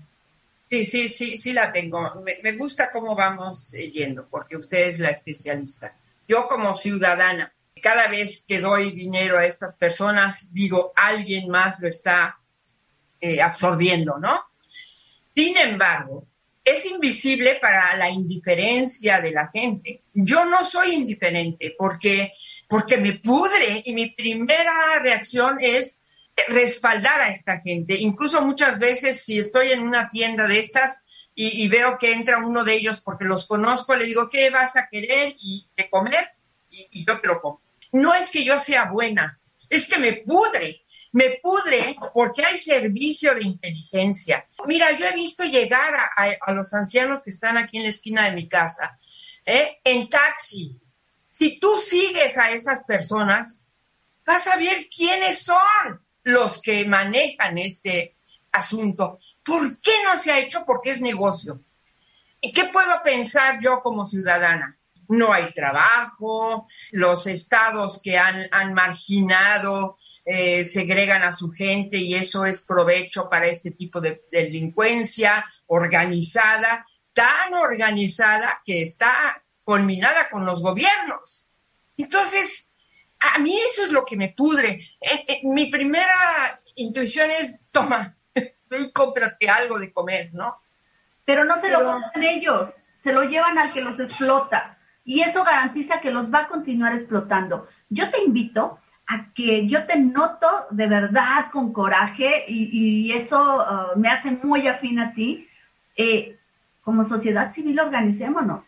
Sí la tengo. Me gusta cómo vamos yendo porque usted es la especialista. Yo como ciudadana, cada vez que doy dinero a estas personas, digo, alguien más lo está absorbiendo, ¿no? Sin embargo, es invisible para la indiferencia de la gente. Yo no soy indiferente porque me pudre y mi primera reacción es respaldar a esta gente. Incluso muchas veces si estoy en una tienda de estas y veo que entra uno de ellos porque los conozco, le digo, ¿qué vas a querer de comer? Y yo te lo como. No es que yo sea buena, es que me pudre porque hay servicio de inteligencia. Mira, yo he visto llegar a los ancianos que están aquí en la esquina de mi casa, en taxi. Si tú sigues a esas personas, vas a ver quiénes son los que manejan este asunto. ¿Por qué no se ha hecho? Porque es negocio. ¿Y qué puedo pensar yo como ciudadana? No hay trabajo, los estados que han marginado segregan a su gente y eso es provecho para este tipo de delincuencia organizada, tan organizada que está culminada con los gobiernos. Entonces, a mí eso es lo que me pudre. Mi primera intuición es, toma, cómprate algo de comer, ¿no? Pero no se lo compran ellos, se lo llevan al que los explota y eso garantiza que los va a continuar explotando. Yo te invito a que yo te noto de verdad con coraje y eso me hace muy afín a ti. Como sociedad civil organicémonos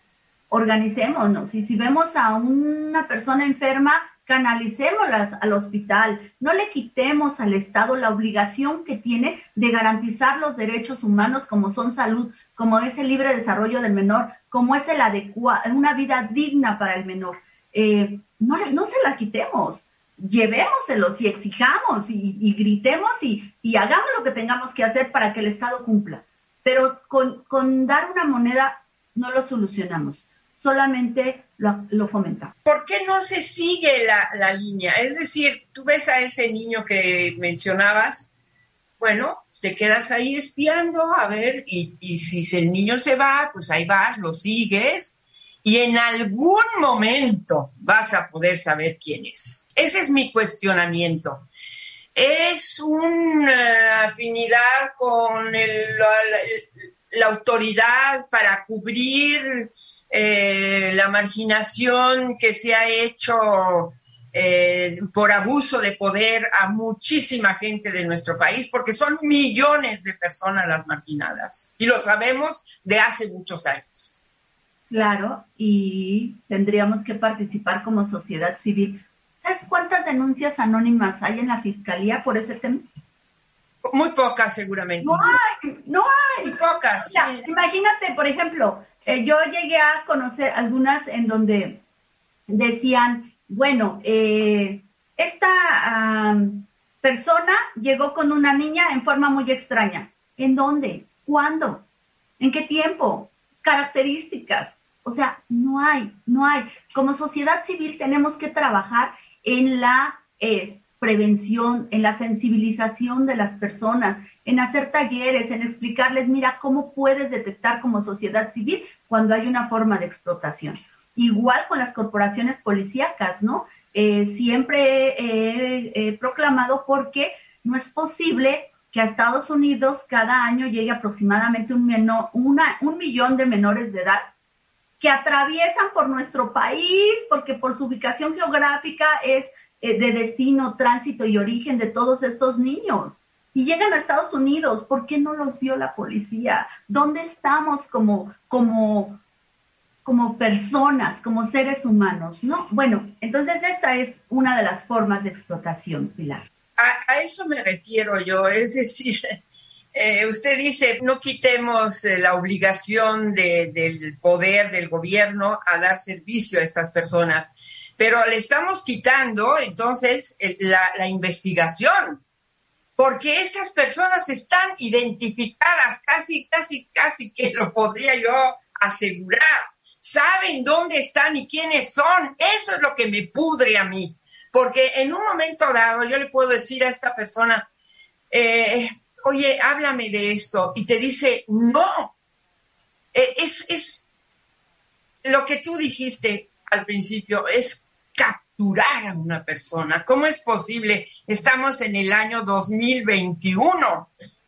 y si vemos a una persona enferma, canalicémoslas al hospital, no le quitemos al Estado la obligación que tiene de garantizar los derechos humanos como son salud, como es el libre desarrollo del menor, como es una vida digna para el menor. No se la quitemos. Llevémoselos y exijamos y gritemos y hagamos lo que tengamos que hacer para que el Estado cumpla. Pero con dar una moneda no lo solucionamos, solamente lo fomentamos. ¿Por qué no se sigue la línea? Es decir, tú ves a ese niño que mencionabas, bueno, te quedas ahí espiando, a ver, y si el niño se va, pues ahí vas, lo sigues, y en algún momento vas a poder saber quién es. Ese es mi cuestionamiento. Es una afinidad con la autoridad para cubrir la marginación que se ha hecho por abuso de poder a muchísima gente de nuestro país, porque son millones de personas las marginadas, y lo sabemos de hace muchos años. Claro, y tendríamos que participar como sociedad civil. ¿Sabes cuántas denuncias anónimas hay en la Fiscalía por ese tema? Muy pocas, seguramente. No hay. Muy pocas. Mira, sí. Imagínate, por ejemplo, yo llegué a conocer algunas en donde decían, bueno, esta persona llegó con una niña en forma muy extraña. ¿En dónde? ¿Cuándo? ¿En qué tiempo? Características. O sea, no hay. Como sociedad civil tenemos que trabajar en la prevención, en la sensibilización de las personas, en hacer talleres, en explicarles, mira, cómo puedes detectar como sociedad civil cuando hay una forma de explotación. Igual con las corporaciones policíacas, ¿no? Siempre he proclamado porque no es posible que a Estados Unidos cada año llegue aproximadamente un millón de menores de edad que atraviesan por nuestro país, porque por su ubicación geográfica es de destino, tránsito y origen de todos estos niños. y llegan a Estados Unidos. ¿Por qué no los vio la policía? ¿Dónde estamos como personas, como seres humanos, ¿no? Bueno, entonces esta es una de las formas de explotación, Pilar. A eso me refiero yo, es decir, usted dice, no quitemos la obligación del poder del gobierno a dar servicio a estas personas, pero le estamos quitando entonces la investigación, porque estas personas están identificadas, casi que lo podría yo asegurar. Saben dónde están y quiénes son. Eso es lo que me pudre a mí. Porque en un momento dado yo le puedo decir a esta persona, oye, háblame de esto. Y te dice, no. Es lo que tú dijiste al principio, es capturar a una persona. ¿Cómo es posible? Estamos en el año 2021.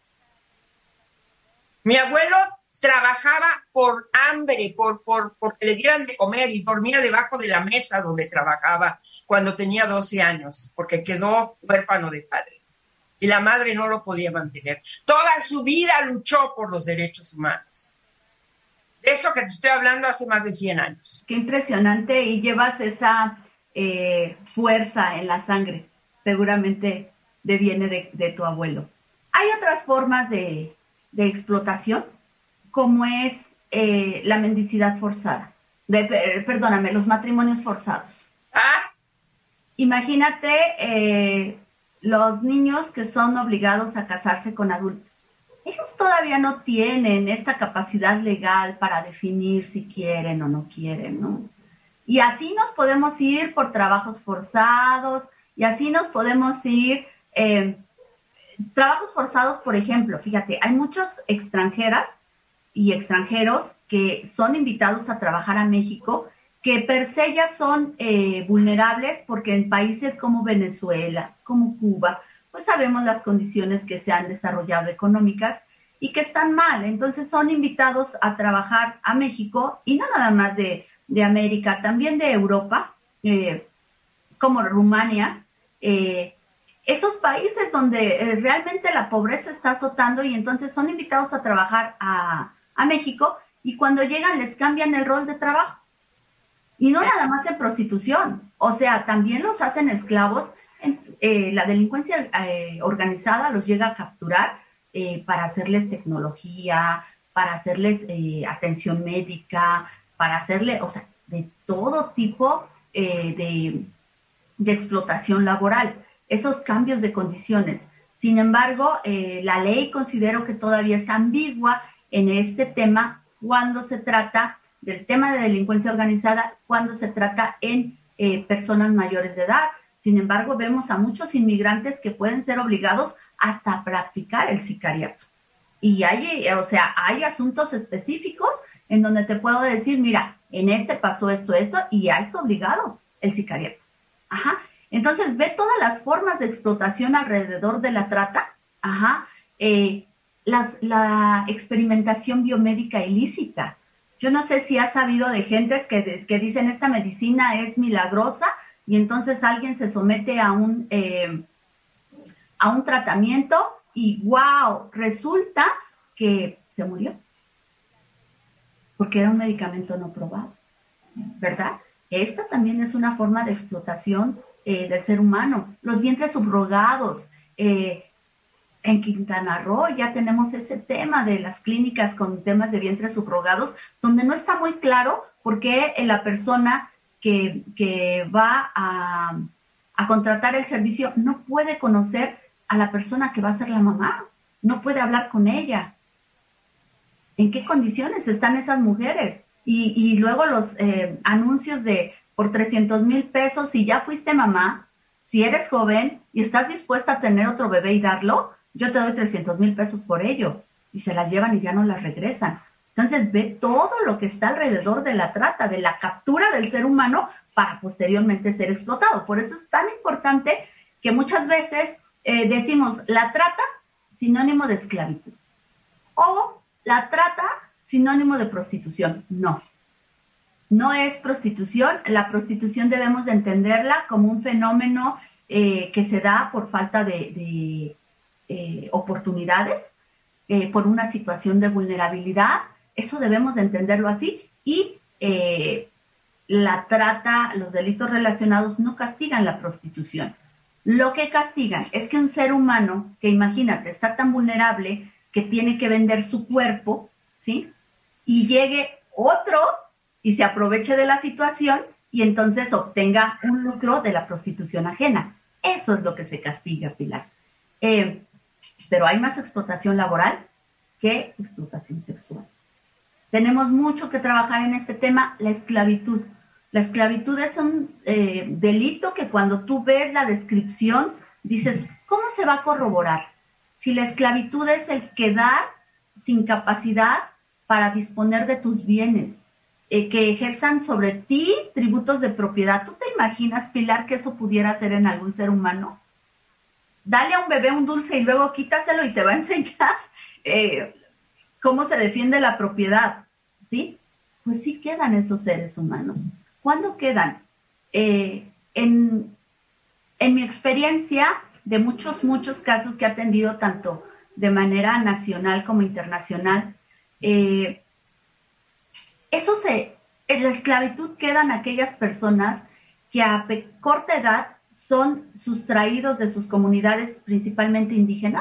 Mi abuelo trabajaba por hambre, porque le dieran de comer, y dormía debajo de la mesa donde trabajaba cuando tenía 12 años, porque quedó huérfano de padre. Y la madre no lo podía mantener. Toda su vida luchó por los derechos humanos. De eso que te estoy hablando hace más de 100 años. Qué impresionante, y llevas esa fuerza en la sangre. Seguramente deviene de tu abuelo. Hay otras formas de explotación, como es la mendicidad forzada. Los matrimonios forzados. Imagínate los niños que son obligados a casarse con adultos. Ellos todavía no tienen esta capacidad legal para definir si quieren o no quieren, ¿no? Y así nos podemos ir por trabajos forzados, y así nos podemos ir... trabajos forzados, por ejemplo, fíjate, hay muchas extranjeras y extranjeros que son invitados a trabajar a México, que per se ya son vulnerables, porque en países como Venezuela, como Cuba, pues sabemos las condiciones que se han desarrollado económicas y que están mal. Entonces son invitados a trabajar a México, y no nada más de América, también de Europa, como Rumania, esos países donde realmente la pobreza está azotando, y entonces son invitados a trabajar a México, y cuando llegan les cambian el rol de trabajo. Y no nada más en prostitución, o sea, también los hacen esclavos. La delincuencia organizada los llega a capturar para hacerles tecnología, para hacerles atención médica, para hacerle, o sea, de todo tipo de explotación laboral, esos cambios de condiciones. Sin embargo, la ley considero que todavía es ambigua en este tema cuando se trata del tema de delincuencia organizada, cuando se trata en personas mayores de edad. Sin embargo, vemos a muchos inmigrantes que pueden ser obligados hasta a practicar el sicariato. Y hay asuntos específicos en donde te puedo decir, mira, en este pasó esto, y ya es obligado el sicariato. Ajá. Entonces, ve todas las formas de explotación alrededor de la trata. Ajá. La experimentación biomédica ilícita. Yo no sé si has sabido de gentes que dicen esta medicina es milagrosa, y entonces alguien se somete a un tratamiento y ¡wow! Resulta que se murió. Porque era un medicamento no probado, ¿verdad? Esta también es una forma de explotación del ser humano. Los vientres subrogados. En Quintana Roo ya tenemos ese tema de las clínicas con temas de vientres subrogados, donde no está muy claro por qué la persona que va a contratar el servicio no puede conocer a la persona que va a ser la mamá, no puede hablar con ella. ¿En qué condiciones están esas mujeres? Y luego los anuncios de por 300,000 pesos, si ya fuiste mamá, si eres joven y estás dispuesta a tener otro bebé y darlo, yo te doy 300,000 pesos por ello. Y se las llevan y ya no las regresan. Entonces ve todo lo que está alrededor de la trata, de la captura del ser humano para posteriormente ser explotado. Por eso es tan importante que muchas veces decimos la trata sinónimo de esclavitud, o la trata sinónimo de prostitución. No, no es prostitución. La prostitución debemos de entenderla como un fenómeno que se da por falta de oportunidades por una situación de vulnerabilidad. Eso debemos de entenderlo así. Y la trata, los delitos relacionados no castigan la prostitución. Lo que castigan es que un ser humano, que imagínate, está tan vulnerable que tiene que vender su cuerpo, ¿sí? Y llegue otro y se aproveche de la situación y entonces obtenga un lucro de la prostitución ajena. Eso es lo que se castiga, Pilar. Pero hay más explotación laboral que explotación sexual. Tenemos mucho que trabajar en este tema, la esclavitud. La esclavitud es un delito que cuando tú ves la descripción dices, ¿cómo se va a corroborar? Si la esclavitud es el quedar sin capacidad para disponer de tus bienes, que ejerzan sobre ti tributos de propiedad. ¿Tú te imaginas, Pilar, que eso pudiera hacer en algún ser humano? Dale a un bebé un dulce y luego quítaselo y te va a enseñar cómo se defiende la propiedad, ¿sí? Pues sí quedan esos seres humanos. ¿Cuándo quedan? En mi experiencia de muchos casos que he atendido tanto de manera nacional como internacional, en la esclavitud quedan aquellas personas que a corta edad son sustraídos de sus comunidades principalmente indígenas,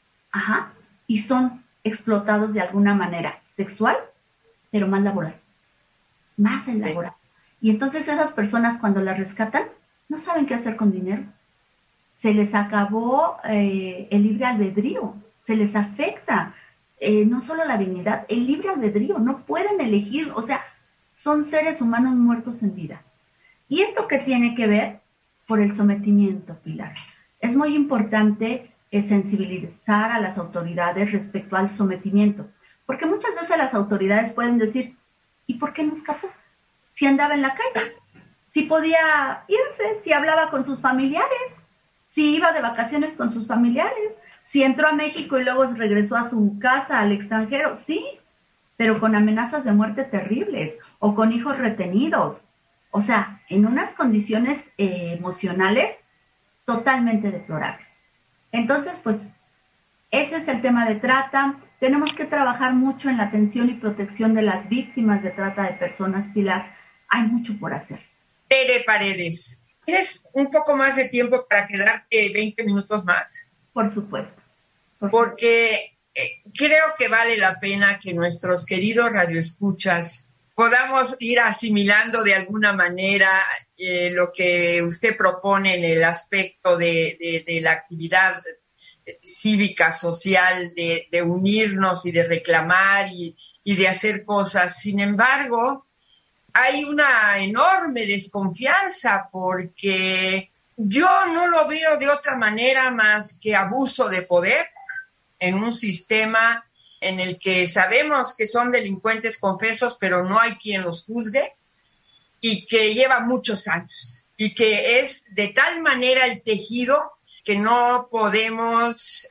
y son explotados de alguna manera sexual, pero más laboral, más en laboral. Y entonces esas personas cuando las rescatan no saben qué hacer con dinero. Se les acabó el libre albedrío, se les afecta no solo la dignidad, el libre albedrío, no pueden elegir, o sea, son seres humanos muertos en vida. ¿Y esto qué tiene que ver? Por el sometimiento, Pilar. Es muy importante sensibilizar a las autoridades respecto al sometimiento, porque muchas veces las autoridades pueden decir, ¿y por qué no escapó? Si andaba en la calle, si podía irse, si hablaba con sus familiares, si iba de vacaciones con sus familiares, si entró a México y luego regresó a su casa, al extranjero, sí, pero con amenazas de muerte terribles o con hijos retenidos. O sea, en unas condiciones emocionales totalmente deplorables. Entonces, pues, ese es el tema de trata. Tenemos que trabajar mucho en la atención y protección de las víctimas de trata de personas, Pilar. Hay mucho por hacer. Tere Paredes, ¿tienes un poco más de tiempo para quedarte 20 minutos más? Por supuesto. Porque creo que vale la pena que nuestros queridos radioescuchas podamos ir asimilando de alguna manera lo que usted propone en el aspecto de la actividad cívica, social, de unirnos y de reclamar y de hacer cosas. Sin embargo, hay una enorme desconfianza porque yo no lo veo de otra manera más que abuso de poder en un sistema en el que sabemos que son delincuentes confesos, pero no hay quien los juzgue, y que lleva muchos años, y que es de tal manera el tejido que no podemos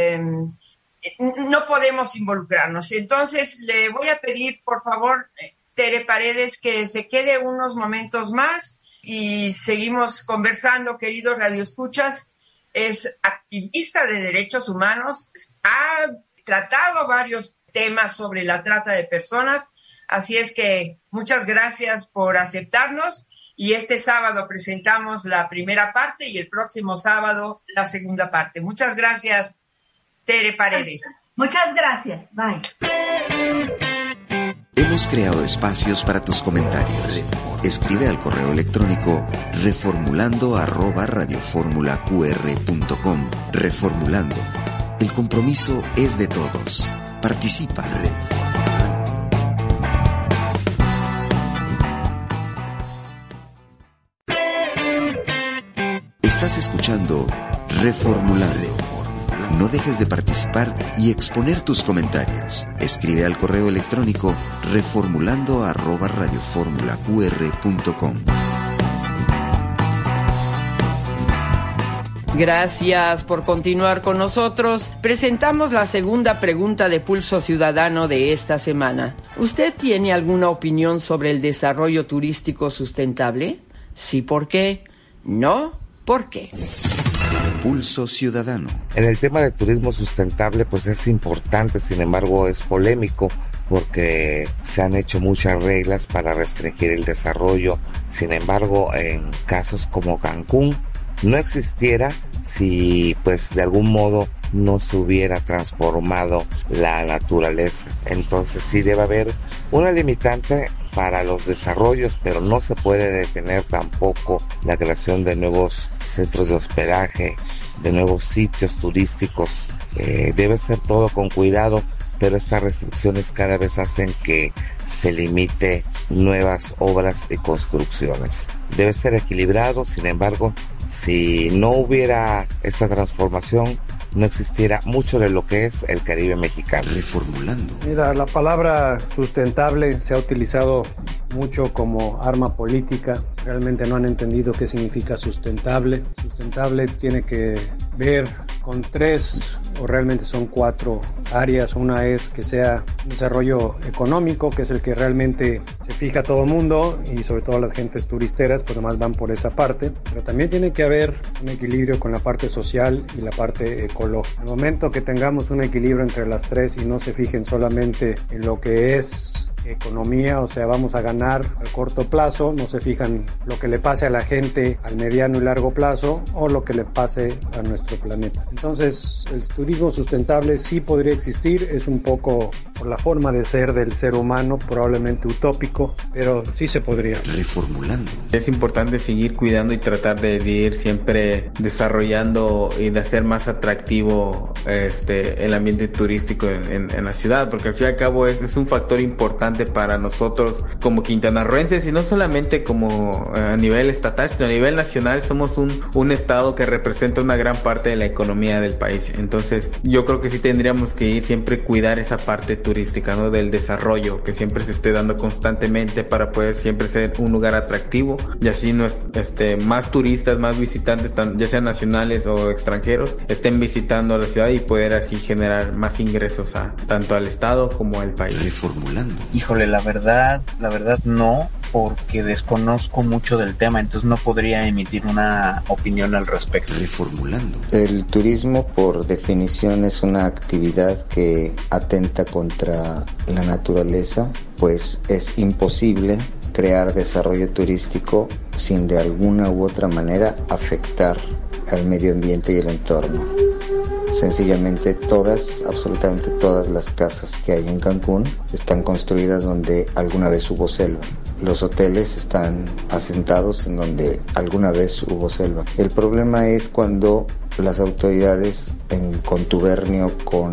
involucrarnos. Entonces, le voy a pedir, por favor, Tere Paredes, que se quede unos momentos más y seguimos conversando, queridos radioescuchas. Es activista de derechos humanos, ha tratado varios temas sobre la trata de personas, así es que muchas gracias por aceptarnos, y este sábado presentamos la primera parte y el próximo sábado la segunda parte. Muchas gracias, Tere Paredes. Muchas gracias, bye. Hemos creado espacios para tus comentarios. Escribe al correo electrónico reformulando@radioformulaqr.com. Reformulando. El compromiso es de todos. Participa. Estás escuchando Reformulando. No dejes de participar y exponer tus comentarios. Escribe al correo electrónico reformulando@radioformulaqr.com. Gracias por continuar con nosotros. Presentamos la segunda pregunta de Pulso Ciudadano de esta semana. ¿Usted tiene alguna opinión sobre el desarrollo turístico sustentable? Sí, ¿por qué? No, ¿por qué? Pulso Ciudadano. En el tema de turismo sustentable, pues es importante, sin embargo es polémico porque se han hecho muchas reglas para restringir el desarrollo. Sin embargo, en casos como Cancún, no existiera si pues de algún modo no se hubiera transformado la naturaleza. Entonces sí debe haber una limitante para los desarrollos, pero no se puede detener tampoco la creación de nuevos centros de hospedaje, de nuevos sitios turísticos. Debe ser todo con cuidado, pero estas restricciones cada vez hacen que se limite nuevas obras y construcciones. Debe ser equilibrado, sin embargo, si no hubiera esta transformación, no existiera mucho de lo que es el Caribe mexicano. Reformulando. Mira, la palabra sustentable se ha utilizado mucho como arma política. Realmente no han entendido qué significa sustentable. Sustentable tiene que ver con 3 o realmente son 4 áreas. Una es que sea un desarrollo económico, que es el que realmente se fija todo el mundo y sobre todo las gentes turisteras, pues nomás van por esa parte. Pero también tiene que haber un equilibrio con la parte social y la parte ecológica. En el momento que tengamos un equilibrio entre las 3 y no se fijen solamente en lo que es economía, o sea, vamos a ganar a corto plazo, no se fijan lo que le pase a la gente al mediano y largo plazo o lo que le pase a nuestro planeta. Entonces, el turismo sustentable sí podría existir, es un poco por la forma de ser del ser humano, probablemente utópico, pero sí se podría. Reformulando. Es importante seguir cuidando y tratar de ir siempre desarrollando y de hacer más atractivo el ambiente turístico en la ciudad, porque al fin y al cabo es un factor importante para nosotros como quintanarroenses y no solamente como a nivel estatal, sino a nivel nacional. Somos un estado que representa una gran parte de la economía del país. Entonces yo creo que sí tendríamos que ir siempre cuidar esa parte turística, ¿no? Del desarrollo que siempre se esté dando constantemente para poder siempre ser un lugar atractivo y así más turistas, más visitantes, ya sean nacionales o extranjeros, estén visitando la ciudad y poder así generar más ingresos tanto al estado como al país. Reformulando. Híjole, la verdad no, porque desconozco mucho del tema, entonces no podría emitir una opinión al respecto. Reformulando. El turismo, por definición, es una actividad que atenta contra la naturaleza, pues es imposible crear desarrollo turístico sin de alguna u otra manera afectar al medio ambiente y el entorno. Sencillamente absolutamente todas las casas que hay en Cancún están construidas donde alguna vez hubo selva. Los hoteles están asentados en donde alguna vez hubo selva. El problema es cuando las autoridades, en contubernio con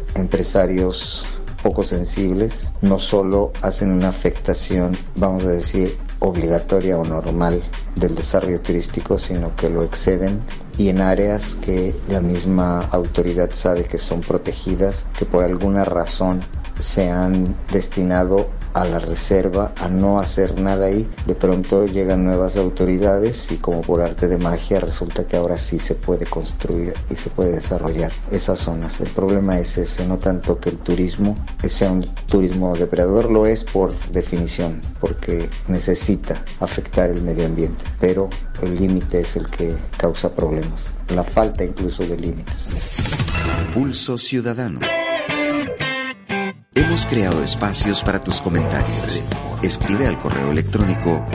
empresarios poco sensibles, no solo hacen una afectación, vamos a decir, obligatoria o normal del desarrollo turístico, sino que lo exceden y en áreas que la misma autoridad sabe que son protegidas, que por alguna razón se han destinado a la reserva, a no hacer nada ahí. De pronto llegan nuevas autoridades y como por arte de magia resulta que ahora sí se puede construir y se puede desarrollar esas zonas. El problema es ese, no tanto que el turismo sea un turismo depredador, lo es por definición, porque necesita afectar el medio ambiente, pero el límite es el que causa problemas, la falta incluso de límites. Pulso Ciudadano. Hemos creado espacios para tus comentarios. Escribe al correo electrónico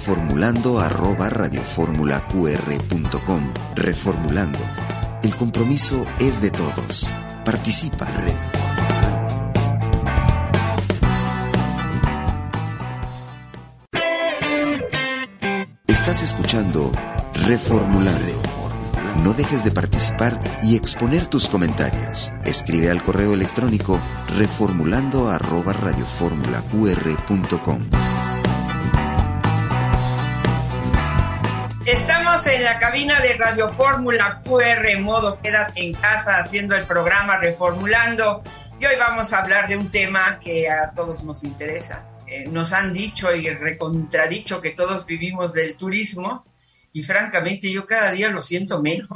reformulando@radioformulaqr.com. Reformulando. El compromiso es de todos. Participa. Estás escuchando Reformulando. No dejes de participar y exponer tus comentarios. Escribe al correo electrónico reformulando@radioformulaqr.com. Estamos en la cabina de Radio Fórmula QR, modo quédate en casa, haciendo el programa Reformulando. Y hoy vamos a hablar de un tema que a todos nos interesa. Nos han dicho y recontradicho que todos vivimos del turismo. Y francamente yo cada día lo siento menos.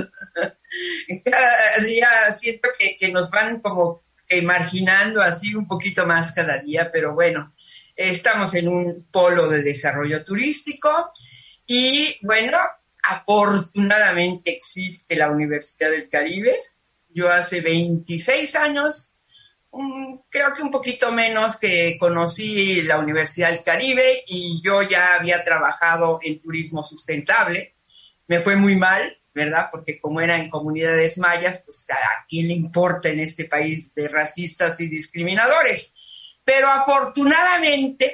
Cada día siento que nos van como marginando así un poquito más cada día, pero bueno, estamos en un polo de desarrollo turístico y bueno, afortunadamente existe la Universidad del Caribe. Yo hace 26 años, creo que un poquito menos, que conocí la Universidad del Caribe y yo ya había trabajado en turismo sustentable. Me fue muy mal, ¿verdad? Porque como era en comunidades mayas, pues a quién le importa en este país de racistas y discriminadores. Pero afortunadamente,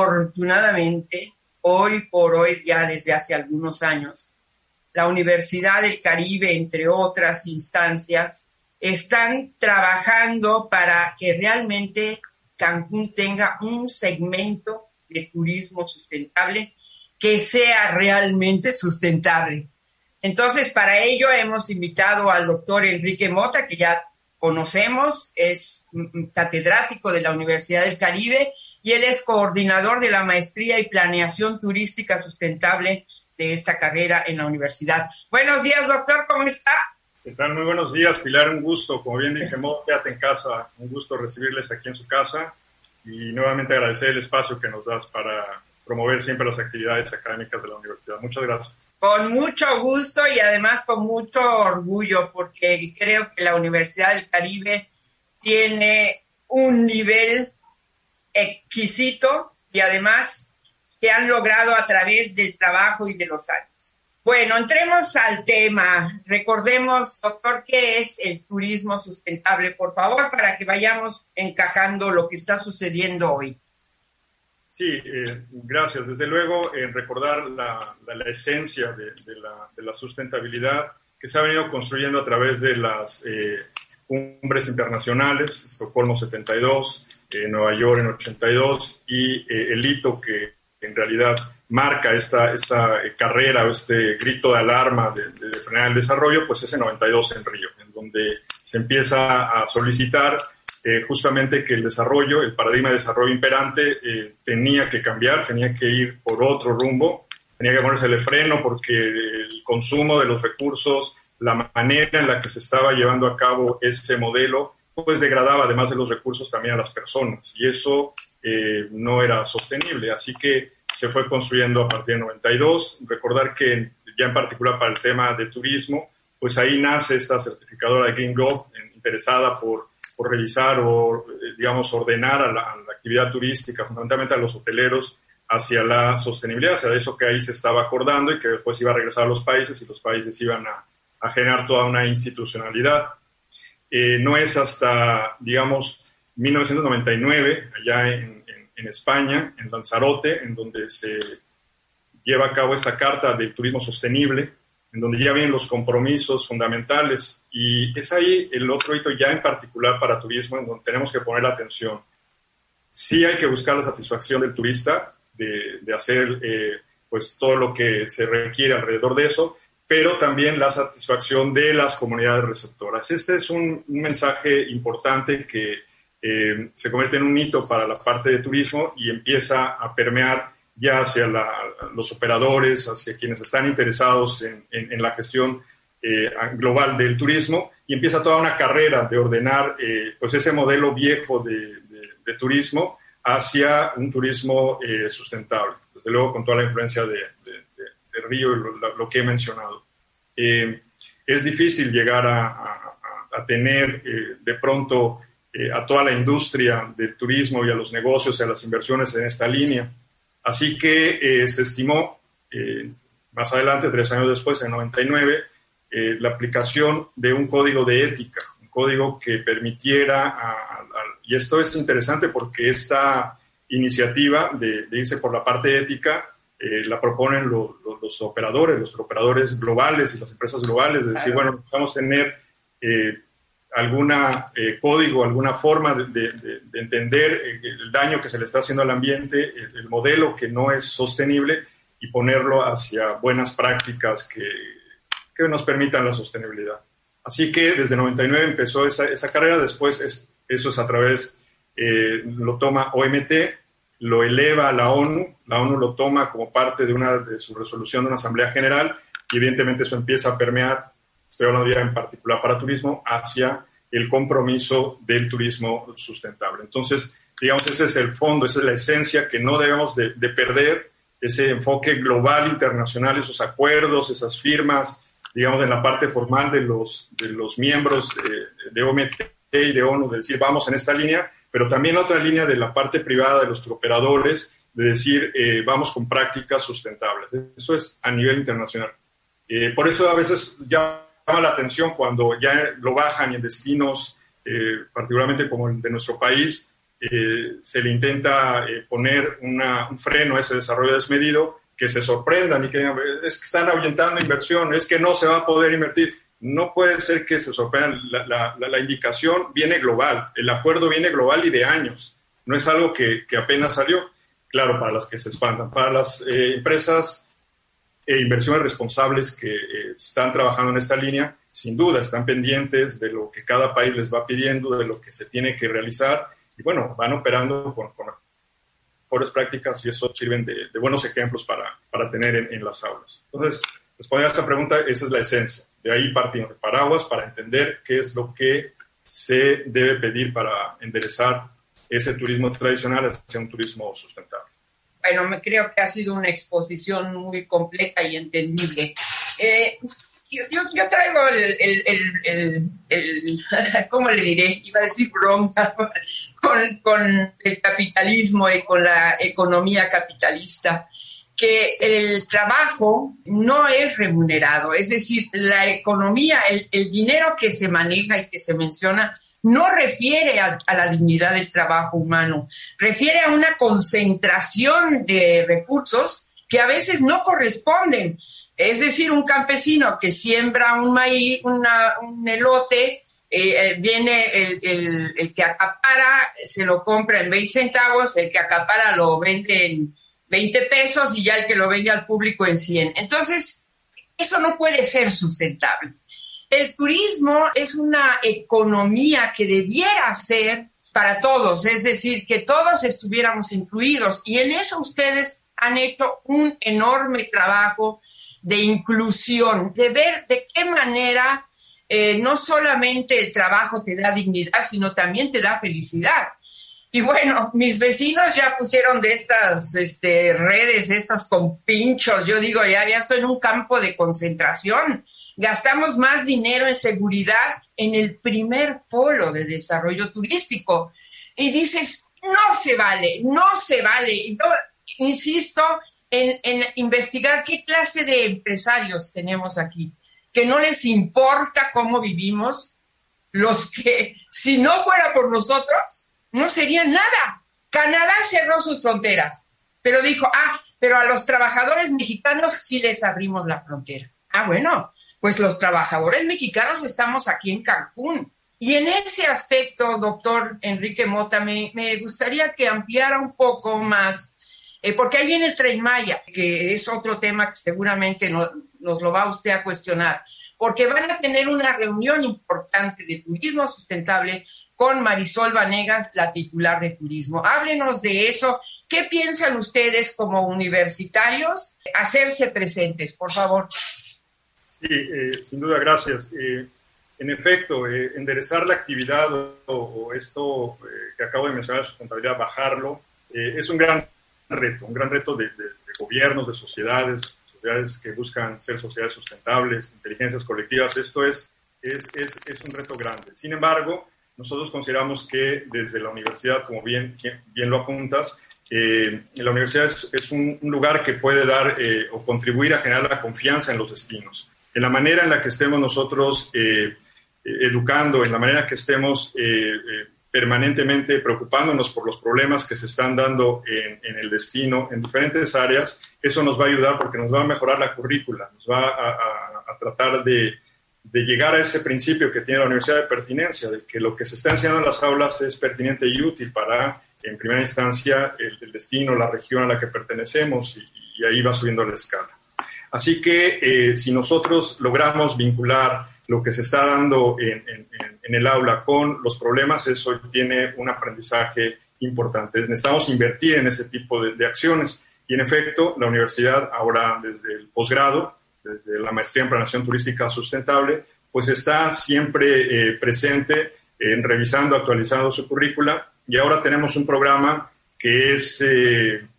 hoy por hoy, ya desde hace algunos años, la Universidad del Caribe, entre otras instancias, están trabajando para que realmente Cancún tenga un segmento de turismo sustentable que sea realmente sustentable. Entonces, para ello hemos invitado al doctor Enrique Mota, que ya conocemos, es catedrático de la Universidad del Caribe y él es coordinador de la maestría y planeación turística sustentable de esta carrera en la universidad. Buenos días, doctor, ¿cómo está? ¿Qué tal? Muy buenos días, Pilar, un gusto. Como bien dice Mo, quédate en casa. Un gusto recibirles aquí en su casa y nuevamente agradecer el espacio que nos das para promover siempre las actividades académicas de la universidad. Muchas gracias. Con mucho gusto y además con mucho orgullo, porque creo que la Universidad del Caribe tiene un nivel exquisito y además que han logrado a través del trabajo y de los años. Bueno, entremos al tema. Recordemos, doctor, ¿qué es el turismo sustentable? Por favor, para que vayamos encajando lo que está sucediendo hoy. Sí, gracias. Desde luego, recordar la esencia de la sustentabilidad que se ha venido construyendo a través de las cumbres internacionales, Estocolmo 72, Nueva York en 82, y el hito que en realidad marca esta carrera o este grito de alarma de frenar el desarrollo, pues es en 92 en Río, en donde se empieza a solicitar justamente que el paradigma de desarrollo imperante tenía que cambiar, tenía que ir por otro rumbo, tenía que ponerse el freno porque el consumo de los recursos, la manera en la que se estaba llevando a cabo ese modelo, pues degradaba además de los recursos también a las personas y eso no era sostenible. Así que se fue construyendo a partir de 92. Recordar que ya en particular para el tema de turismo, pues ahí nace esta certificadora de Green Globe interesada por revisar o, digamos, ordenar a la actividad turística, fundamentalmente a los hoteleros, hacia la sostenibilidad, hacia eso que ahí se estaba acordando y que después iba a regresar a los países y los países iban a generar toda una institucionalidad. No es hasta, digamos, 1999, allá en España, en Lanzarote, en donde se lleva a cabo esta Carta del Turismo Sostenible, en donde ya vienen los compromisos fundamentales. Y es ahí el otro hito ya en particular para turismo, en donde tenemos que poner la atención. Sí hay que buscar la satisfacción del turista, de hacer pues todo lo que se requiere alrededor de eso, pero también la satisfacción de las comunidades receptoras. Este es un mensaje importante que se convierte en un hito para la parte de turismo y empieza a permear ya hacia los operadores, hacia quienes están interesados en la gestión global del turismo, y empieza toda una carrera de ordenar pues ese modelo viejo de turismo hacia un turismo sustentable, desde luego con toda la influencia de Río y lo que he mencionado. Es difícil llegar a tener de pronto a toda la industria del turismo y a los negocios y a las inversiones en esta línea. Así que se estimó más adelante, 3 años después, en 99, la aplicación de un código de ética, un código que permitiera, y esto es interesante porque esta iniciativa de irse por la parte ética la proponen los operadores globales y las empresas globales, de decir, bueno, necesitamos tener alguna código, alguna forma de entender el daño que se le está haciendo al ambiente, el modelo que no es sostenible y ponerlo hacia buenas prácticas que nos permitan la sostenibilidad. Así que desde 99 empezó esa carrera, después eso es a través, lo toma OMT, lo eleva a la ONU lo toma como parte de su resolución de una asamblea general y evidentemente eso empieza a permear, estoy hablando ya en particular para turismo, hacia el compromiso del turismo sustentable. Entonces, digamos, ese es el fondo, esa es la esencia que no debemos de perder ese enfoque global internacional, esos acuerdos, esas firmas, digamos, en la parte formal de los miembros de OMT y de ONU, de decir, vamos en esta línea, pero también otra línea de la parte privada de los operadores, de decir, vamos con prácticas sustentables. Eso es a nivel internacional. Por eso a veces llama la atención cuando ya lo bajan y en destinos, particularmente como el de nuestro país, se le intenta poner un freno a ese desarrollo desmedido, que se sorprendan y que digan, es que están ahuyentando inversión, es que no se va a poder invertir. No puede ser que se sorprendan. La indicación viene global, el acuerdo viene global y de años. No es algo que apenas salió. Claro, para las que se expandan. Para las empresas e inversiones responsables que están trabajando en esta línea, sin duda están pendientes de lo que cada país les va pidiendo, de lo que se tiene que realizar, y bueno, van operando con mejores prácticas y eso sirven de buenos ejemplos para tener en las aulas. Entonces, respondiendo a esta pregunta, esa es la esencia. De ahí partimos de paraguas para entender qué es lo que se debe pedir para enderezar ese turismo tradicional hacia un turismo sustentable. Bueno, creo que ha sido una exposición muy completa y entendible. Yo traigo ¿cómo le diré? Iba a decir bronca con el capitalismo y con la economía capitalista, que el trabajo no es remunerado, es decir, la economía, el dinero que se maneja y que se menciona no refiere a la dignidad del trabajo humano, refiere a una concentración de recursos que a veces no corresponden. Es decir, un campesino que siembra un maíz, un elote, viene el que acapara, se lo compra en 20 centavos, el que acapara lo vende en 20 pesos y ya el que lo vende al público en 100. Entonces, eso no puede ser sustentable. El turismo es una economía que debiera ser para todos, es decir, que todos estuviéramos incluidos, y en eso ustedes han hecho un enorme trabajo de inclusión, de ver de qué manera no solamente el trabajo te da dignidad, sino también te da felicidad. Y bueno, mis vecinos ya pusieron de estas redes, estas con pinchos. Yo digo, ya estoy en un campo de concentración. Gastamos más dinero en seguridad en el primer polo de desarrollo turístico. Y dices, no se vale. Yo insisto en investigar qué clase de empresarios tenemos aquí, que no les importa cómo vivimos, los que, si no fuera por nosotros, no serían nada. Canadá cerró sus fronteras, pero dijo, pero a los trabajadores mexicanos sí les abrimos la frontera. Bueno, pues los trabajadores mexicanos estamos aquí en Cancún. Y en ese aspecto, doctor Enrique Mota, me gustaría que ampliara un poco más, porque ahí viene el Tren Maya, que es otro tema que seguramente nos lo va usted a cuestionar, porque van a tener una reunión importante de turismo sustentable con Marisol Vanegas, la titular de turismo. Háblenos de eso. ¿Qué piensan ustedes como universitarios hacerse presentes, por favor? Sí, sin duda, gracias. En efecto, enderezar la actividad o esto que acabo de mencionar, sustentabilidad, bajarlo, es un gran reto de gobiernos, de sociedades que buscan ser sociedades sustentables, inteligencias colectivas. Esto es un reto grande. Sin embargo, nosotros consideramos que desde la universidad, como bien lo apuntas, la universidad es un lugar que puede dar o contribuir a generar la confianza en los destinos. En la manera en la que estemos nosotros educando, en la manera que estemos permanentemente preocupándonos por los problemas que se están dando en el destino, en diferentes áreas, eso nos va a ayudar porque nos va a mejorar la currícula, nos va a tratar de llegar a ese principio que tiene la universidad de pertinencia, de que lo que se está enseñando en las aulas es pertinente y útil para, en primera instancia, el destino, la región a la que pertenecemos, y ahí va subiendo la escala. Así que si nosotros logramos vincular lo que se está dando en el aula con los problemas, eso tiene un aprendizaje importante. Necesitamos invertir en ese tipo de acciones, y en efecto, la universidad ahora desde el posgrado, desde la maestría en planeación turística sustentable, pues está siempre presente revisando, actualizando su currícula, y ahora tenemos un programa que es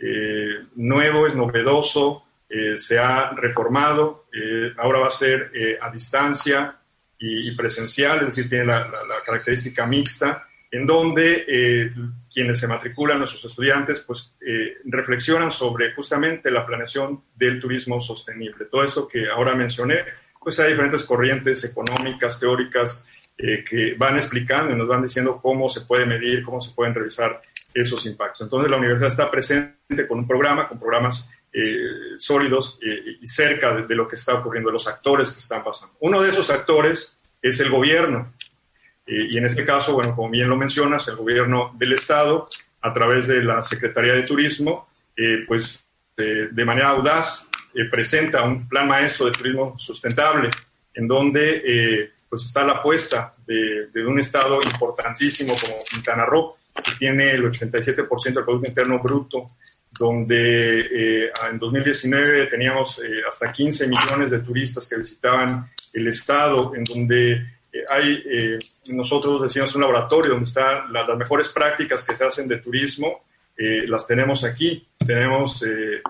nuevo, es novedoso, se ha reformado, ahora va a ser a distancia y presencial, es decir, tiene la característica mixta, en donde quienes se matriculan, nuestros estudiantes, pues reflexionan sobre justamente la planeación del turismo sostenible. Todo esto que ahora mencioné, pues hay diferentes corrientes económicas, teóricas, que van explicando y nos van diciendo cómo se puede medir, cómo se pueden revisar esos impactos. Entonces la universidad está presente con un programa, con programas sólidos y cerca de lo que está ocurriendo, de los actores que están pasando. Uno de esos actores es el gobierno. Y en este caso, bueno, como bien lo mencionas, el gobierno del Estado, a través de la Secretaría de Turismo, pues de manera audaz presenta un plan maestro de turismo sustentable, en donde pues está la apuesta de un Estado importantísimo como Quintana Roo, que tiene el 87% del Producto Interno Bruto, donde en 2019 teníamos hasta 15 millones de turistas que visitaban el Estado, en donde nosotros decíamos un laboratorio donde están las mejores prácticas que se hacen de turismo, las tenemos aquí. Tenemos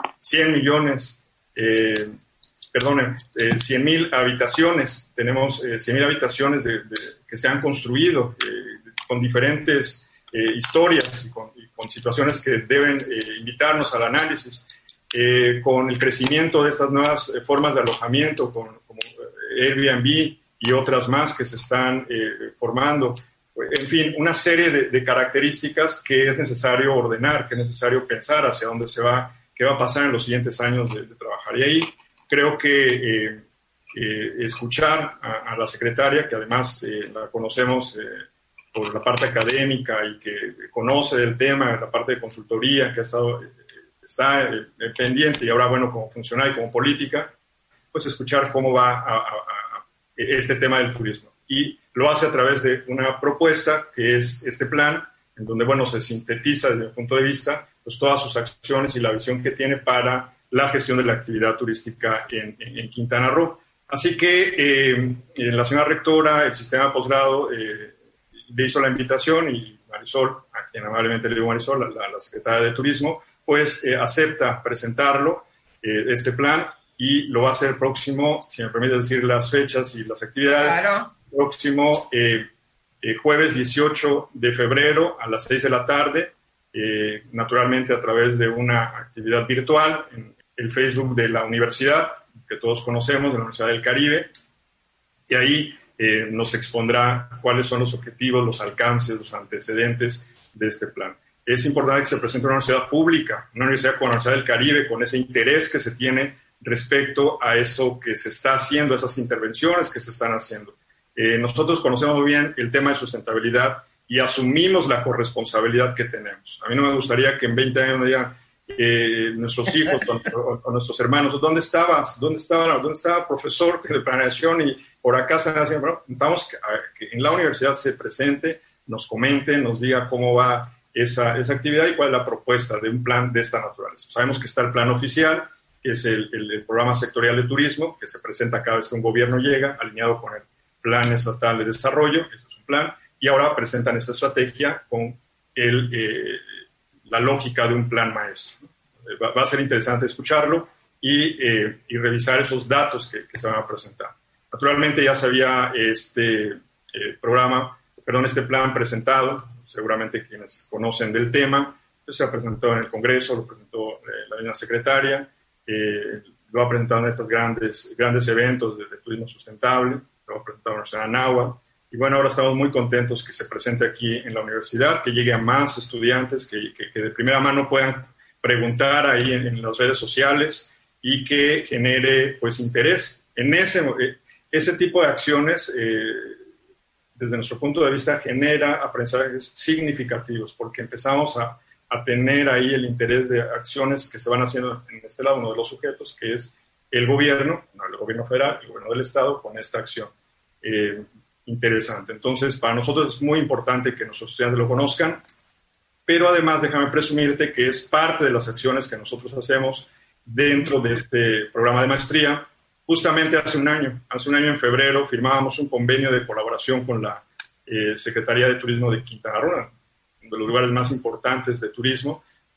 100,000 habitaciones, tenemos 100,000 habitaciones que se han construido con diferentes historias y con situaciones que deben invitarnos al análisis, con el crecimiento de estas nuevas formas de alojamiento, como Airbnb y otras más que se están formando. En fin, una serie de características que es necesario ordenar, que es necesario pensar hacia dónde se va, qué va a pasar en los siguientes años de trabajar. Y ahí creo que escuchar a la secretaria, que además la conocemos por la parte académica y que conoce del tema, la parte de consultoría, que está pendiente y ahora, bueno, como funcionaria y como política, pues escuchar cómo va este tema del turismo. Y lo hace a través de una propuesta que es este plan, en donde, bueno, se sintetiza desde mi punto de vista pues todas sus acciones y la visión que tiene para la gestión de la actividad turística en Quintana Roo. Así que la señora rectora, el sistema de posgrado, le hizo la invitación y Marisol, a quien amablemente le digo Marisol, la secretaria de Turismo, pues acepta presentarlo, este plan, y lo va a hacer próximo, si me permite decir las fechas y las actividades, claro. Próximo jueves 18 de febrero a las 6 de la tarde, naturalmente a través de una actividad virtual en el Facebook de la universidad, que todos conocemos, de la Universidad del Caribe, y ahí nos expondrá cuáles son los objetivos, los alcances, los antecedentes de este plan. Es importante que se presente una universidad pública, una universidad como la Universidad del Caribe, con ese interés que se tiene respecto a eso que se está haciendo, esas intervenciones que se están haciendo. Nosotros conocemos muy bien el tema de sustentabilidad y asumimos la corresponsabilidad que tenemos. A mí no me gustaría que en 20 años me digan nuestros hijos o nuestros hermanos, ¿dónde estabas? ¿Dónde estaba profesor de planeación? Y por acá están haciendo. Bueno, necesitamos que en la universidad se presente, nos comente, nos diga cómo va esa actividad y cuál es la propuesta de un plan de esta naturaleza. Sabemos que está el plan oficial, que es el programa sectorial de turismo, que se presenta cada vez que un gobierno llega, alineado con el plan estatal de desarrollo, que es un plan, y ahora presentan esta estrategia con la lógica de un plan maestro. Va a ser interesante escucharlo y revisar esos datos que se van a presentar. Naturalmente ya se había este plan presentado, seguramente quienes conocen del tema, se ha presentado en el Congreso, lo presentó la misma secretaria, lo ha presentado en estos grandes eventos de turismo sustentable, lo ha presentado en la Universidad de Anáhuac, y bueno, ahora estamos muy contentos que se presente aquí en la universidad, que llegue a más estudiantes, que de primera mano puedan preguntar ahí en las redes sociales y que genere pues interés en ese tipo de acciones. Desde nuestro punto de vista genera aprendizajes significativos porque empezamos a tener ahí el interés de acciones que se van haciendo en este lado, uno de los sujetos que es el gobierno, no el gobierno federal, el gobierno del estado con esta acción interesante. Entonces para nosotros es muy importante que nuestros estudiantes lo conozcan, pero además déjame presumirte que es parte de las acciones que nosotros hacemos dentro de este programa de maestría. Justamente hace un año en febrero, firmábamos un convenio de colaboración con la Secretaría de Turismo de Quintana Roo, uno de los lugares más importantes de turismo,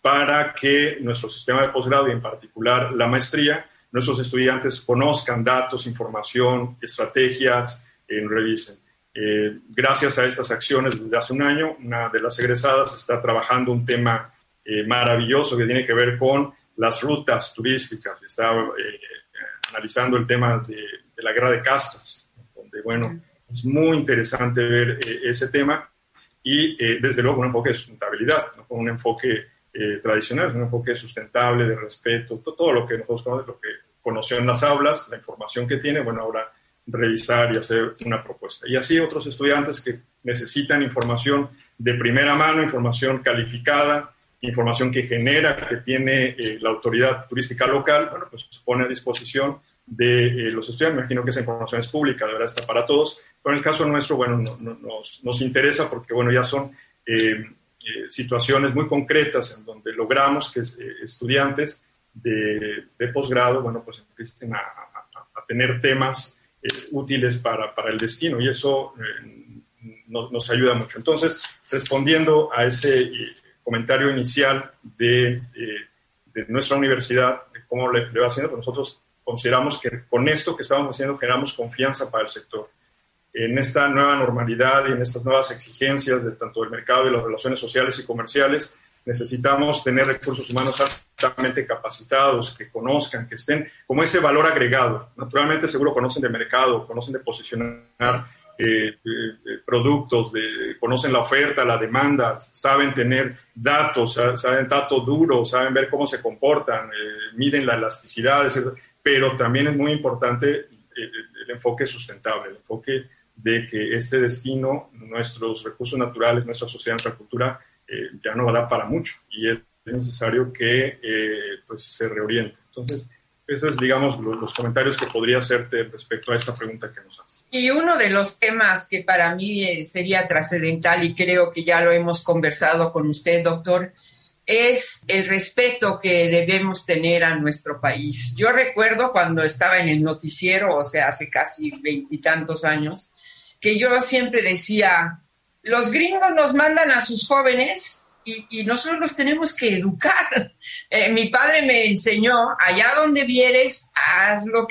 para que nuestro sistema de posgrado y en particular la maestría, nuestros estudiantes conozcan datos, información, estrategias, revisen. Gracias a estas acciones desde hace un año, una de las egresadas está trabajando un tema maravilloso que tiene que ver con las rutas turísticas. Está analizando el tema de la guerra de castas, donde, bueno, es muy interesante ver ese tema y, desde luego, un enfoque de sustentabilidad, no con un enfoque tradicional, un enfoque sustentable, de respeto, todo lo que nosotros conocemos, lo que conoció en las aulas, la información que tiene, bueno, ahora revisar y hacer una propuesta. Y así otros estudiantes que necesitan información de primera mano, información calificada, información que genera, que tiene la autoridad turística local, bueno, pues se pone a disposición de los estudiantes. Me imagino que esa información es pública, de verdad está para todos, pero en el caso nuestro, bueno, nos interesa porque, bueno, ya son situaciones muy concretas en donde logramos que estudiantes de posgrado, bueno, pues empiecen a tener temas útiles para el destino, y eso nos ayuda mucho. Entonces, respondiendo a ese comentario inicial de nuestra universidad, de cómo le va haciendo, pues nosotros consideramos que con esto que estamos haciendo generamos confianza para el sector. En esta nueva normalidad y en estas nuevas exigencias de tanto del mercado y las relaciones sociales y comerciales, necesitamos tener recursos humanos altamente capacitados, que conozcan, que estén como ese valor agregado. Naturalmente, seguro conocen de mercado, conocen de posicionar productos, conocen la oferta, la demanda, saben tener datos, saben datos duros, saben ver cómo se comportan, miden la elasticidad, etc. Pero también es muy importante el enfoque sustentable, el enfoque de que este destino, nuestros recursos naturales, nuestra sociedad, nuestra cultura, ya no va a dar para mucho y es necesario que pues se reoriente. Entonces, esos es, digamos, los comentarios que podría hacerte respecto a esta pregunta que nos haces. Y uno de los temas que para mí sería trascendental, y creo que ya lo hemos conversado con usted, doctor, es el respeto que debemos tener a nuestro país. Yo recuerdo cuando estaba en el noticiero, o sea, hace casi 20 y tantos años, que yo siempre decía, los gringos nos mandan a sus jóvenes y nosotros los tenemos que educar. Mi padre me enseñó, allá donde vieres, haz lo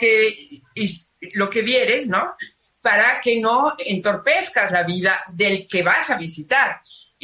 que vieres, ¿no? Para que no entorpezcas la vida del que vas a visitar.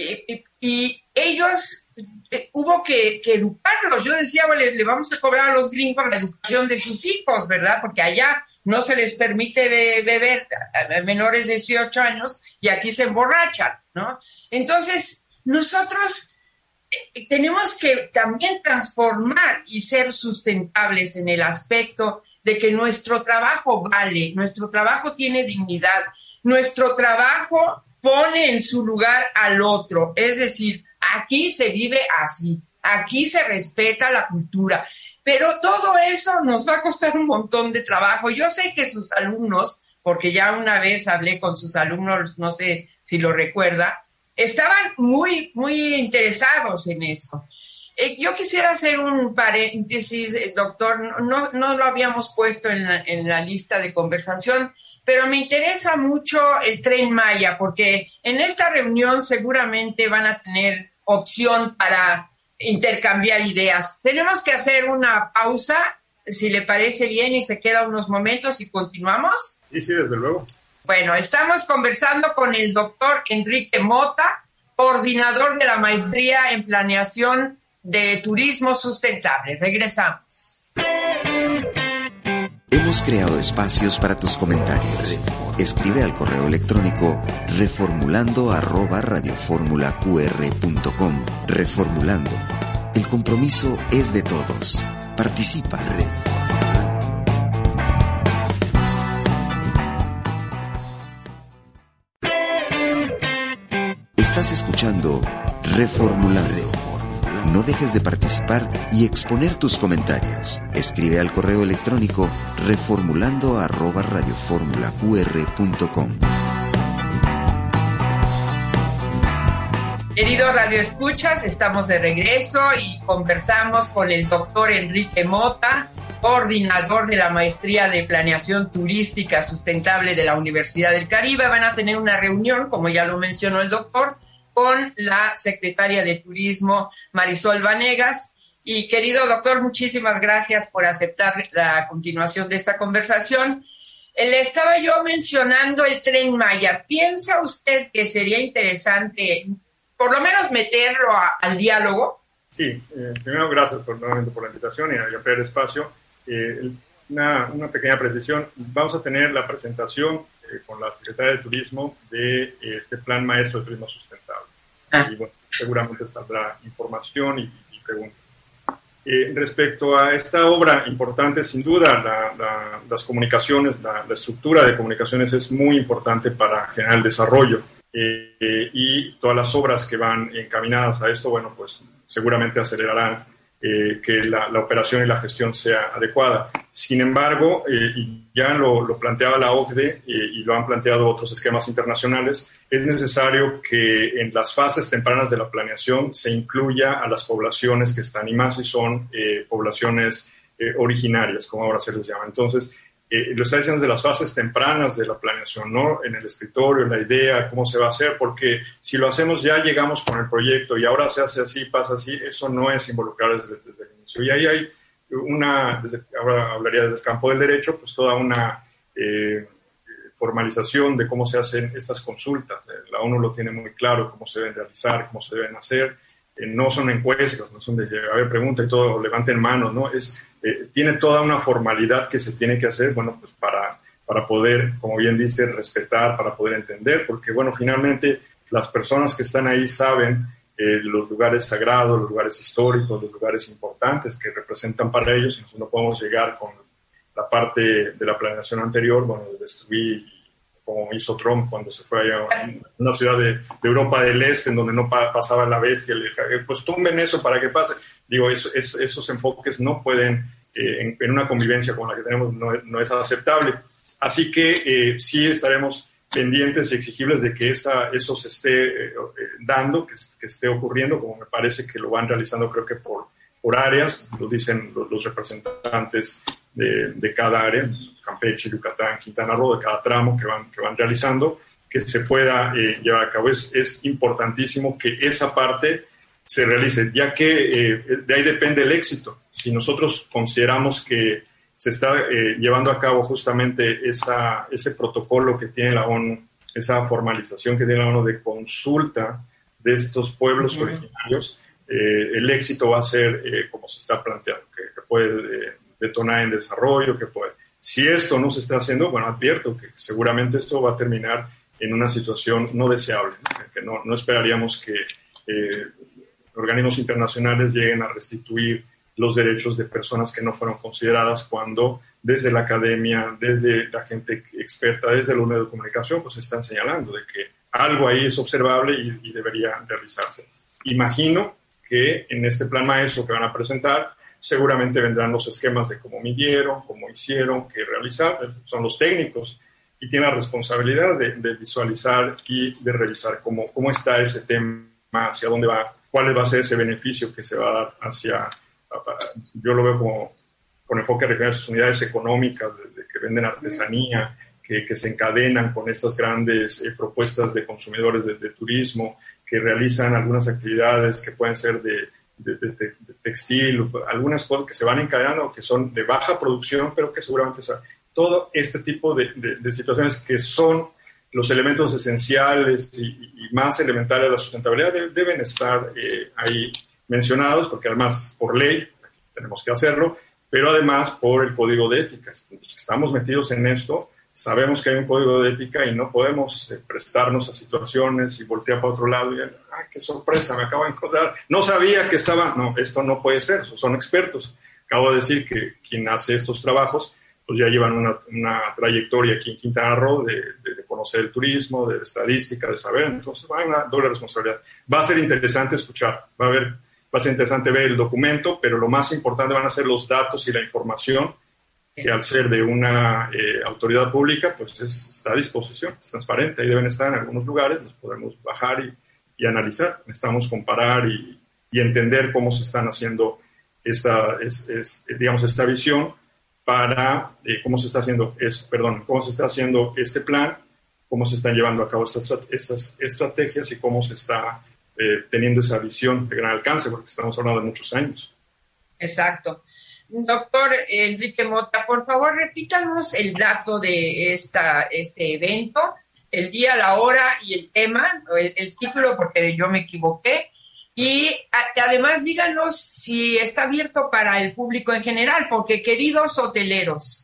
Y ellos, hubo que educarlos. Yo decía, bueno, le vamos a cobrar a los gringos la educación de sus hijos, ¿verdad? Porque allá no se les permite beber a menores de 18 años y aquí se emborrachan, ¿no? Entonces, nosotros tenemos que también transformar y ser sustentables en el aspecto de que nuestro trabajo vale, nuestro trabajo tiene dignidad, nuestro trabajo pone en su lugar al otro, es decir, aquí se vive así, aquí se respeta la cultura, pero todo eso nos va a costar un montón de trabajo. Yo sé que sus alumnos, porque ya una vez hablé con sus alumnos, no sé si lo recuerda, estaban muy, muy interesados en eso. Yo quisiera hacer un paréntesis, doctor, no lo habíamos puesto en la lista de conversación, pero me interesa mucho el Tren Maya, porque en esta reunión seguramente van a tener opción para intercambiar ideas. Tenemos que hacer una pausa, si le parece bien, y se queda unos momentos y continuamos. Sí, desde luego. Bueno, estamos conversando con el doctor Enrique Mota, coordinador de la maestría en planeación de turismo sustentable. Regresamos. Hemos creado espacios para tus comentarios. Escribe al correo electrónico reformulando@radioformulaqr.com. Reformulando. El compromiso es de todos. Participa. Estás escuchando Reformulando. No dejes de participar y exponer tus comentarios. Escribe al correo electrónico reformulando@radioformulaqr.com. Queridos radioescuchas, estamos de regreso y conversamos con el doctor Enrique Mota, coordinador de la maestría de planeación turística sustentable de la Universidad del Caribe. Van a tener una reunión, como ya lo mencionó el doctor, con la secretaria de Turismo, Marisol Vanegas. Y querido doctor, muchísimas gracias por aceptar la continuación de esta conversación. Le estaba yo mencionando el Tren Maya. ¿Piensa usted que sería interesante por lo menos meterlo al diálogo? Sí, primero gracias nuevamente por la invitación y ampliar el espacio. Una pequeña precisión, vamos a tener la presentación con la Secretaría de Turismo de este Plan Maestro de Turismo Sustentable. Y bueno, seguramente saldrá información y preguntas. Respecto a esta obra importante, sin duda, las comunicaciones, la estructura de comunicaciones es muy importante para generar el desarrollo. Y todas las obras que van encaminadas a esto, bueno, pues seguramente acelerarán que la operación y la gestión sea adecuada. Sin embargo, y ya lo planteaba la OCDE y lo han planteado otros esquemas internacionales, es necesario que en las fases tempranas de la planeación se incluya a las poblaciones que están, y más si son poblaciones originarias, como ahora se les llama. Entonces, lo está diciendo desde las fases tempranas de la planeación, ¿no? En el escritorio, en la idea, cómo se va a hacer, porque si lo hacemos ya llegamos con el proyecto y ahora se hace así, pasa así, eso no es involucrar desde el inicio. Y ahí hay ahora hablaría desde el campo del derecho, pues toda una formalización de cómo se hacen estas consultas. La ONU lo tiene muy claro, cómo se deben realizar, cómo se deben hacer. No son encuestas, no son de, a ver, pregunta y todo, levanten manos, ¿no? Tiene toda una formalidad que se tiene que hacer, bueno, pues para poder, como bien dice, respetar, para poder entender, porque, bueno, finalmente las personas que están ahí saben los lugares sagrados, los lugares históricos, los lugares importantes que representan para ellos, y nosotros no podemos llegar con la parte de la planeación anterior, bueno, de destruir, como hizo Trump cuando se fue allá a una ciudad de Europa del Este, en donde no pasaba la bestia, pues tumben eso para que pase. Digo, esos enfoques no pueden, en una convivencia como la que tenemos, no es aceptable. Así que sí estaremos pendientes y exigibles de que eso se esté dando, que esté ocurriendo, como me parece que lo van realizando, creo que por áreas, lo dicen los representantes de cada área, Campeche, Yucatán, Quintana Roo, de cada tramo que van realizando, que se pueda llevar a cabo. Es importantísimo que esa parte se realice, ya que de ahí depende el éxito. Si nosotros consideramos que se está llevando a cabo justamente ese protocolo que tiene la ONU, esa formalización que tiene la ONU de consulta de estos pueblos originarios, el éxito va a ser como se está planteando, que puede detonar en desarrollo, que puede. Si esto no se está haciendo, bueno, advierto que seguramente esto va a terminar en una situación no deseable, ¿no? Que no esperaríamos que organismos internacionales lleguen a restituir los derechos de personas que no fueron consideradas cuando desde la academia, desde la gente experta, desde los medios de comunicación, pues están señalando de que algo ahí es observable y debería realizarse. Imagino que en este plan maestro que van a presentar, seguramente vendrán los esquemas de cómo midieron, cómo hicieron, qué realizar, son los técnicos y tienen la responsabilidad de visualizar y de revisar cómo está ese tema, hacia dónde va, cuál va a ser ese beneficio que se va a dar hacia, yo lo veo como con enfoque regional, sus unidades económicas, de que venden artesanía, que se encadenan con estas grandes propuestas de consumidores de turismo, que realizan algunas actividades que pueden ser de textil, algunas cosas que se van encadenando, que son de baja producción, pero que seguramente todo este tipo de situaciones que son los elementos esenciales y más elementales de la sustentabilidad deben estar ahí mencionados, porque además por ley tenemos que hacerlo, pero además por el código de ética. Estamos metidos en esto, sabemos que hay un código de ética y no podemos prestarnos a situaciones y voltear para otro lado y, ¡ay, qué sorpresa! Me acabo de encontrar, no sabía que estaba, no, esto no puede ser, son expertos. Acabo de decir que quien hace estos trabajos, pues ya llevan una trayectoria aquí en Quintana Roo de conocer el turismo, de estadística, de saber, entonces hay una doble responsabilidad. Va a ser interesante escuchar, va a ser interesante ver el documento, pero lo más importante van a ser los datos y la información, que al ser de una autoridad pública, pues está a disposición, es transparente, ahí deben estar en algunos lugares, los podemos bajar y analizar, necesitamos comparar y entender cómo se están haciendo esta visión para cómo se está haciendo este plan, cómo se están llevando a cabo estas estrategias y cómo se está teniendo esa visión de gran alcance, porque estamos hablando de muchos años. Exacto. Doctor Enrique Mota, por favor, repítanos el dato de este evento, el día, la hora y el tema, el título, porque yo me equivoqué. Y además díganos si está abierto para el público en general, porque queridos hoteleros,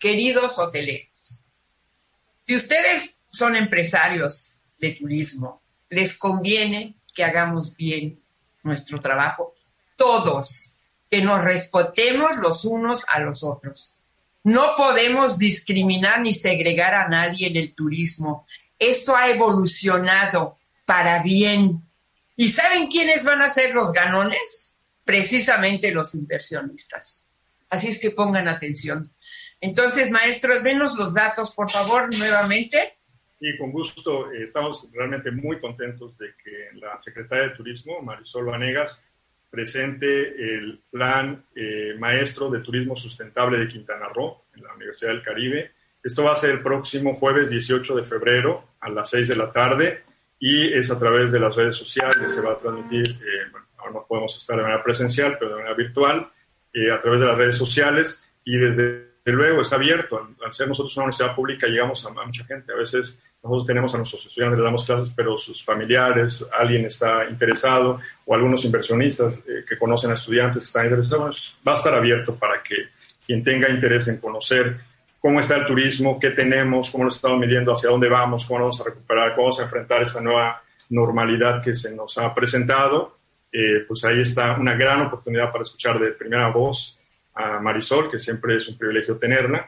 si ustedes son empresarios de turismo, les conviene que hagamos bien nuestro trabajo, todos, que nos respetemos los unos a los otros. No podemos discriminar ni segregar a nadie en el turismo. Esto ha evolucionado para bien. ¿Y saben quiénes van a ser los ganones? Precisamente los inversionistas. Así es que pongan atención. Entonces, maestros, denos los datos, por favor, nuevamente. Y con gusto, estamos realmente muy contentos de que la Secretaria de Turismo, Marisol Vanegas, presente el Plan Maestro de Turismo Sustentable de Quintana Roo en la Universidad del Caribe. Esto va a ser el próximo jueves 18 de febrero a las 6 de la tarde y es a través de las redes sociales. Se va a transmitir, ahora no podemos estar de manera presencial, pero de manera virtual, a través de las redes sociales, y desde luego está abierto. Al ser nosotros una universidad pública llegamos a mucha gente. A veces nosotros tenemos a nuestros estudiantes, les damos clases, pero sus familiares, alguien está interesado, o algunos inversionistas que conocen a estudiantes que están interesados, va a estar abierto para que quien tenga interés en conocer cómo está el turismo, qué tenemos, cómo lo estamos midiendo, hacia dónde vamos, cómo nos vamos a recuperar, cómo vamos a enfrentar esta nueva normalidad que se nos ha presentado, pues ahí está una gran oportunidad para escuchar de primera voz a Marisol, que siempre es un privilegio tenerla,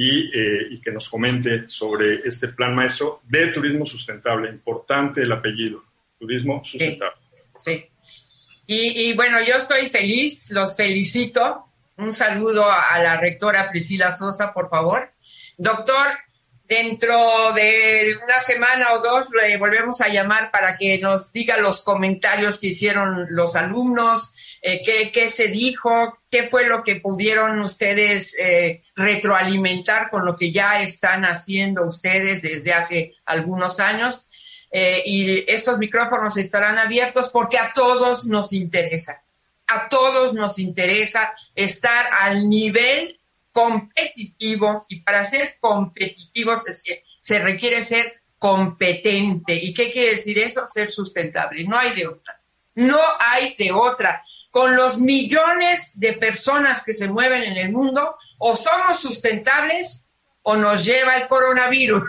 y que nos comente sobre este plan maestro de turismo sustentable. Importante el apellido, turismo sustentable. Sí. Y bueno, yo estoy feliz, los felicito. Un saludo a la rectora Priscila Sosa, por favor. Doctor, dentro de una semana o dos le volvemos a llamar para que nos diga los comentarios que hicieron los alumnos, qué se dijo, qué fue lo que pudieron ustedes retroalimentar con lo que ya están haciendo ustedes desde hace algunos años. Y estos micrófonos estarán abiertos porque a todos nos interesa. A todos nos interesa estar al nivel competitivo, y para ser competitivos se requiere ser competente. ¿Y qué quiere decir eso? Ser sustentable. No hay de otra. No hay de otra. Con los millones de personas que se mueven en el mundo, o somos sustentables o nos lleva el coronavirus.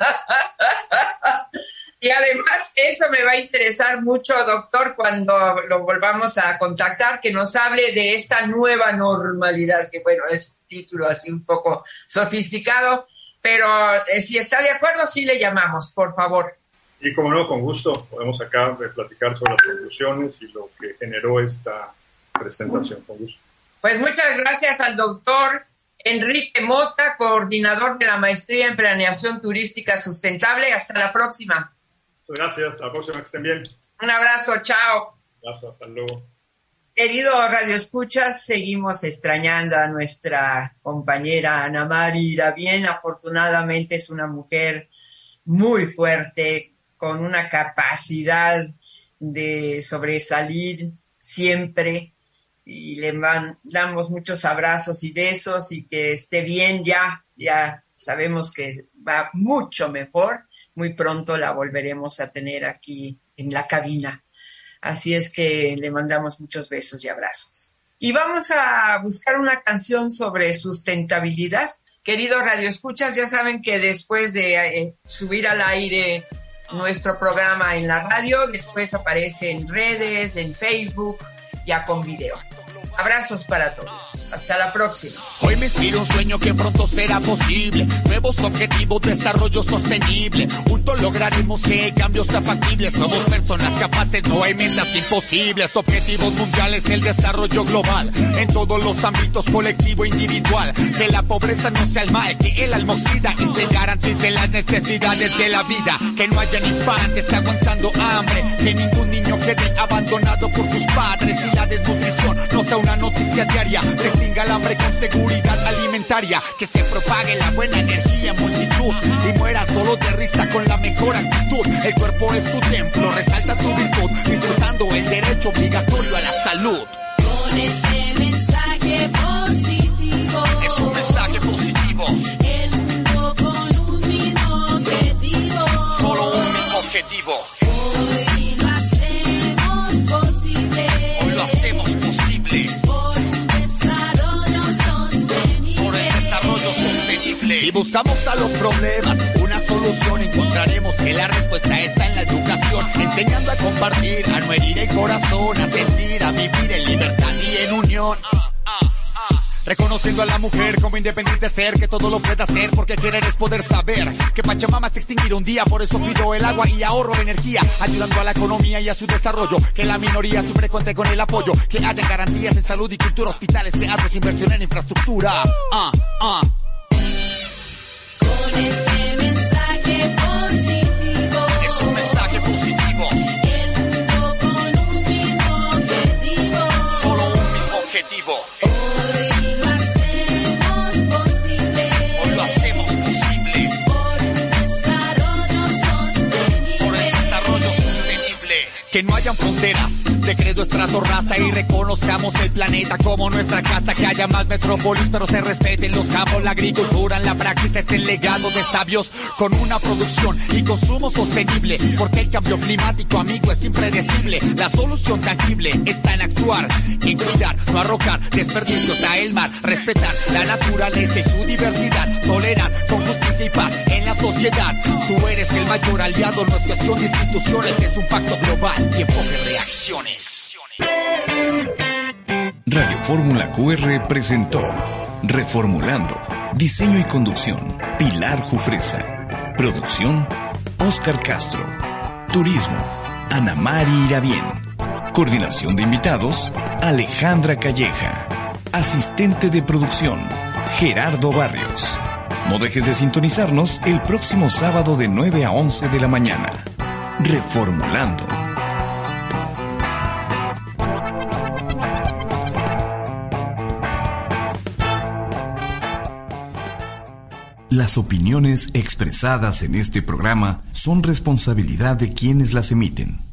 Y además eso me va a interesar mucho, doctor, cuando lo volvamos a contactar, que nos hable de esta nueva normalidad, que bueno, es un título así un poco sofisticado, pero si está de acuerdo, sí le llamamos, por favor. Y como no, con gusto, podemos acá platicar sobre las conclusiones y lo que generó esta presentación, con gusto. Pues muchas gracias al doctor Enrique Mota, coordinador de la Maestría en Planeación Turística Sustentable. Hasta la próxima. Gracias, hasta la próxima, que estén bien. Un abrazo, chao. Gracias, hasta luego. Querido Radio Escuchas, seguimos extrañando a nuestra compañera Ana Mari Irabien. Afortunadamente es una mujer muy fuerte, con una capacidad de sobresalir siempre, y le damos muchos abrazos y besos, y que esté bien. Ya sabemos que va mucho mejor. Muy pronto la volveremos a tener aquí en la cabina. Así es que le mandamos muchos besos y abrazos. Y vamos a buscar una canción sobre sustentabilidad. Queridos radioescuchas, ya saben que después de subir al aire nuestro programa en la radio, después aparece en redes, en Facebook, ya con video. Abrazos para todos. Hasta la próxima. Hoy me inspira un sueño que pronto será posible. Nuevos objetivos, desarrollo sostenible. Juntos lograremos que el cambio sea factible. Somos personas capaces, no hay metas imposibles. Objetivos mundiales, el desarrollo global. En todos los ámbitos, colectivo e individual. Que la pobreza no sea el mal, que el alma oxida y se garanticen las necesidades de la vida. Que no hayan infantes aguantando hambre. Que ningún niño niño quede abandonado por sus padres y la desnutrición no sea una noticia diaria. Se extinga el hambre con seguridad alimentaria, que se propague la buena energía en multitud y muera solo de risa con la mejor actitud. El cuerpo es tu templo, resalta tu virtud, disfrutando el derecho obligatorio a la salud. Con este mensaje positivo, es un mensaje positivo. El mundo con un mismo objetivo, solo un mismo objetivo. Hoy lo hacemos posible, hoy lo hacemos posible. Por un desarrollo sostenible, por el desarrollo sostenible. Si buscamos a los problemas una solución, encontraremos que la respuesta está en la educación, enseñando a compartir, a no herir el corazón, a sentir, a vivir en libertad y en unión. Reconociendo a la mujer como independiente ser, que todo lo puede hacer, porque querer es poder saber que Pachamama se extinguirá un día, por eso cuido el agua y ahorro energía, ayudando a la economía y a su desarrollo, que la minoría siempre cuente con el apoyo, que haya garantías en salud y cultura, hospitales, teatros, inversión en infraestructura. Con este mensaje positivo, es un mensaje positivo. El mundo con un mismo objetivo, solo un mismo objetivo. Hoy lo hacemos posible, hoy lo hacemos posible. Por un desarrollo sostenible, por el desarrollo sostenible. Que no hayan fronteras de credo, estrato, raza, y reconozcamos el planeta como nuestra casa, que haya más metrópolis pero se respeten los campos, la agricultura en la práctica es el legado de sabios, con una producción y consumo sostenible, porque el cambio climático, amigo, es impredecible. La solución tangible está en actuar, en cuidar, no arrojar desperdicios a el mar, respetar la naturaleza y su diversidad, tolerar con justicia y paz en la sociedad. Tú eres el mayor aliado, no es cuestión de instituciones, es un pacto global, tiempo de reacciones. Radio Fórmula QR presentó Reformulando. Diseño y conducción, Pilar Jufresa. Producción, Oscar Castro. Turismo, Ana Mari Irabien. Coordinación de invitados, Alejandra Calleja. Asistente de producción, Gerardo Barrios. No dejes de sintonizarnos el próximo sábado de 9 a 11 de la mañana. Reformulando. Las opiniones expresadas en este programa son responsabilidad de quienes las emiten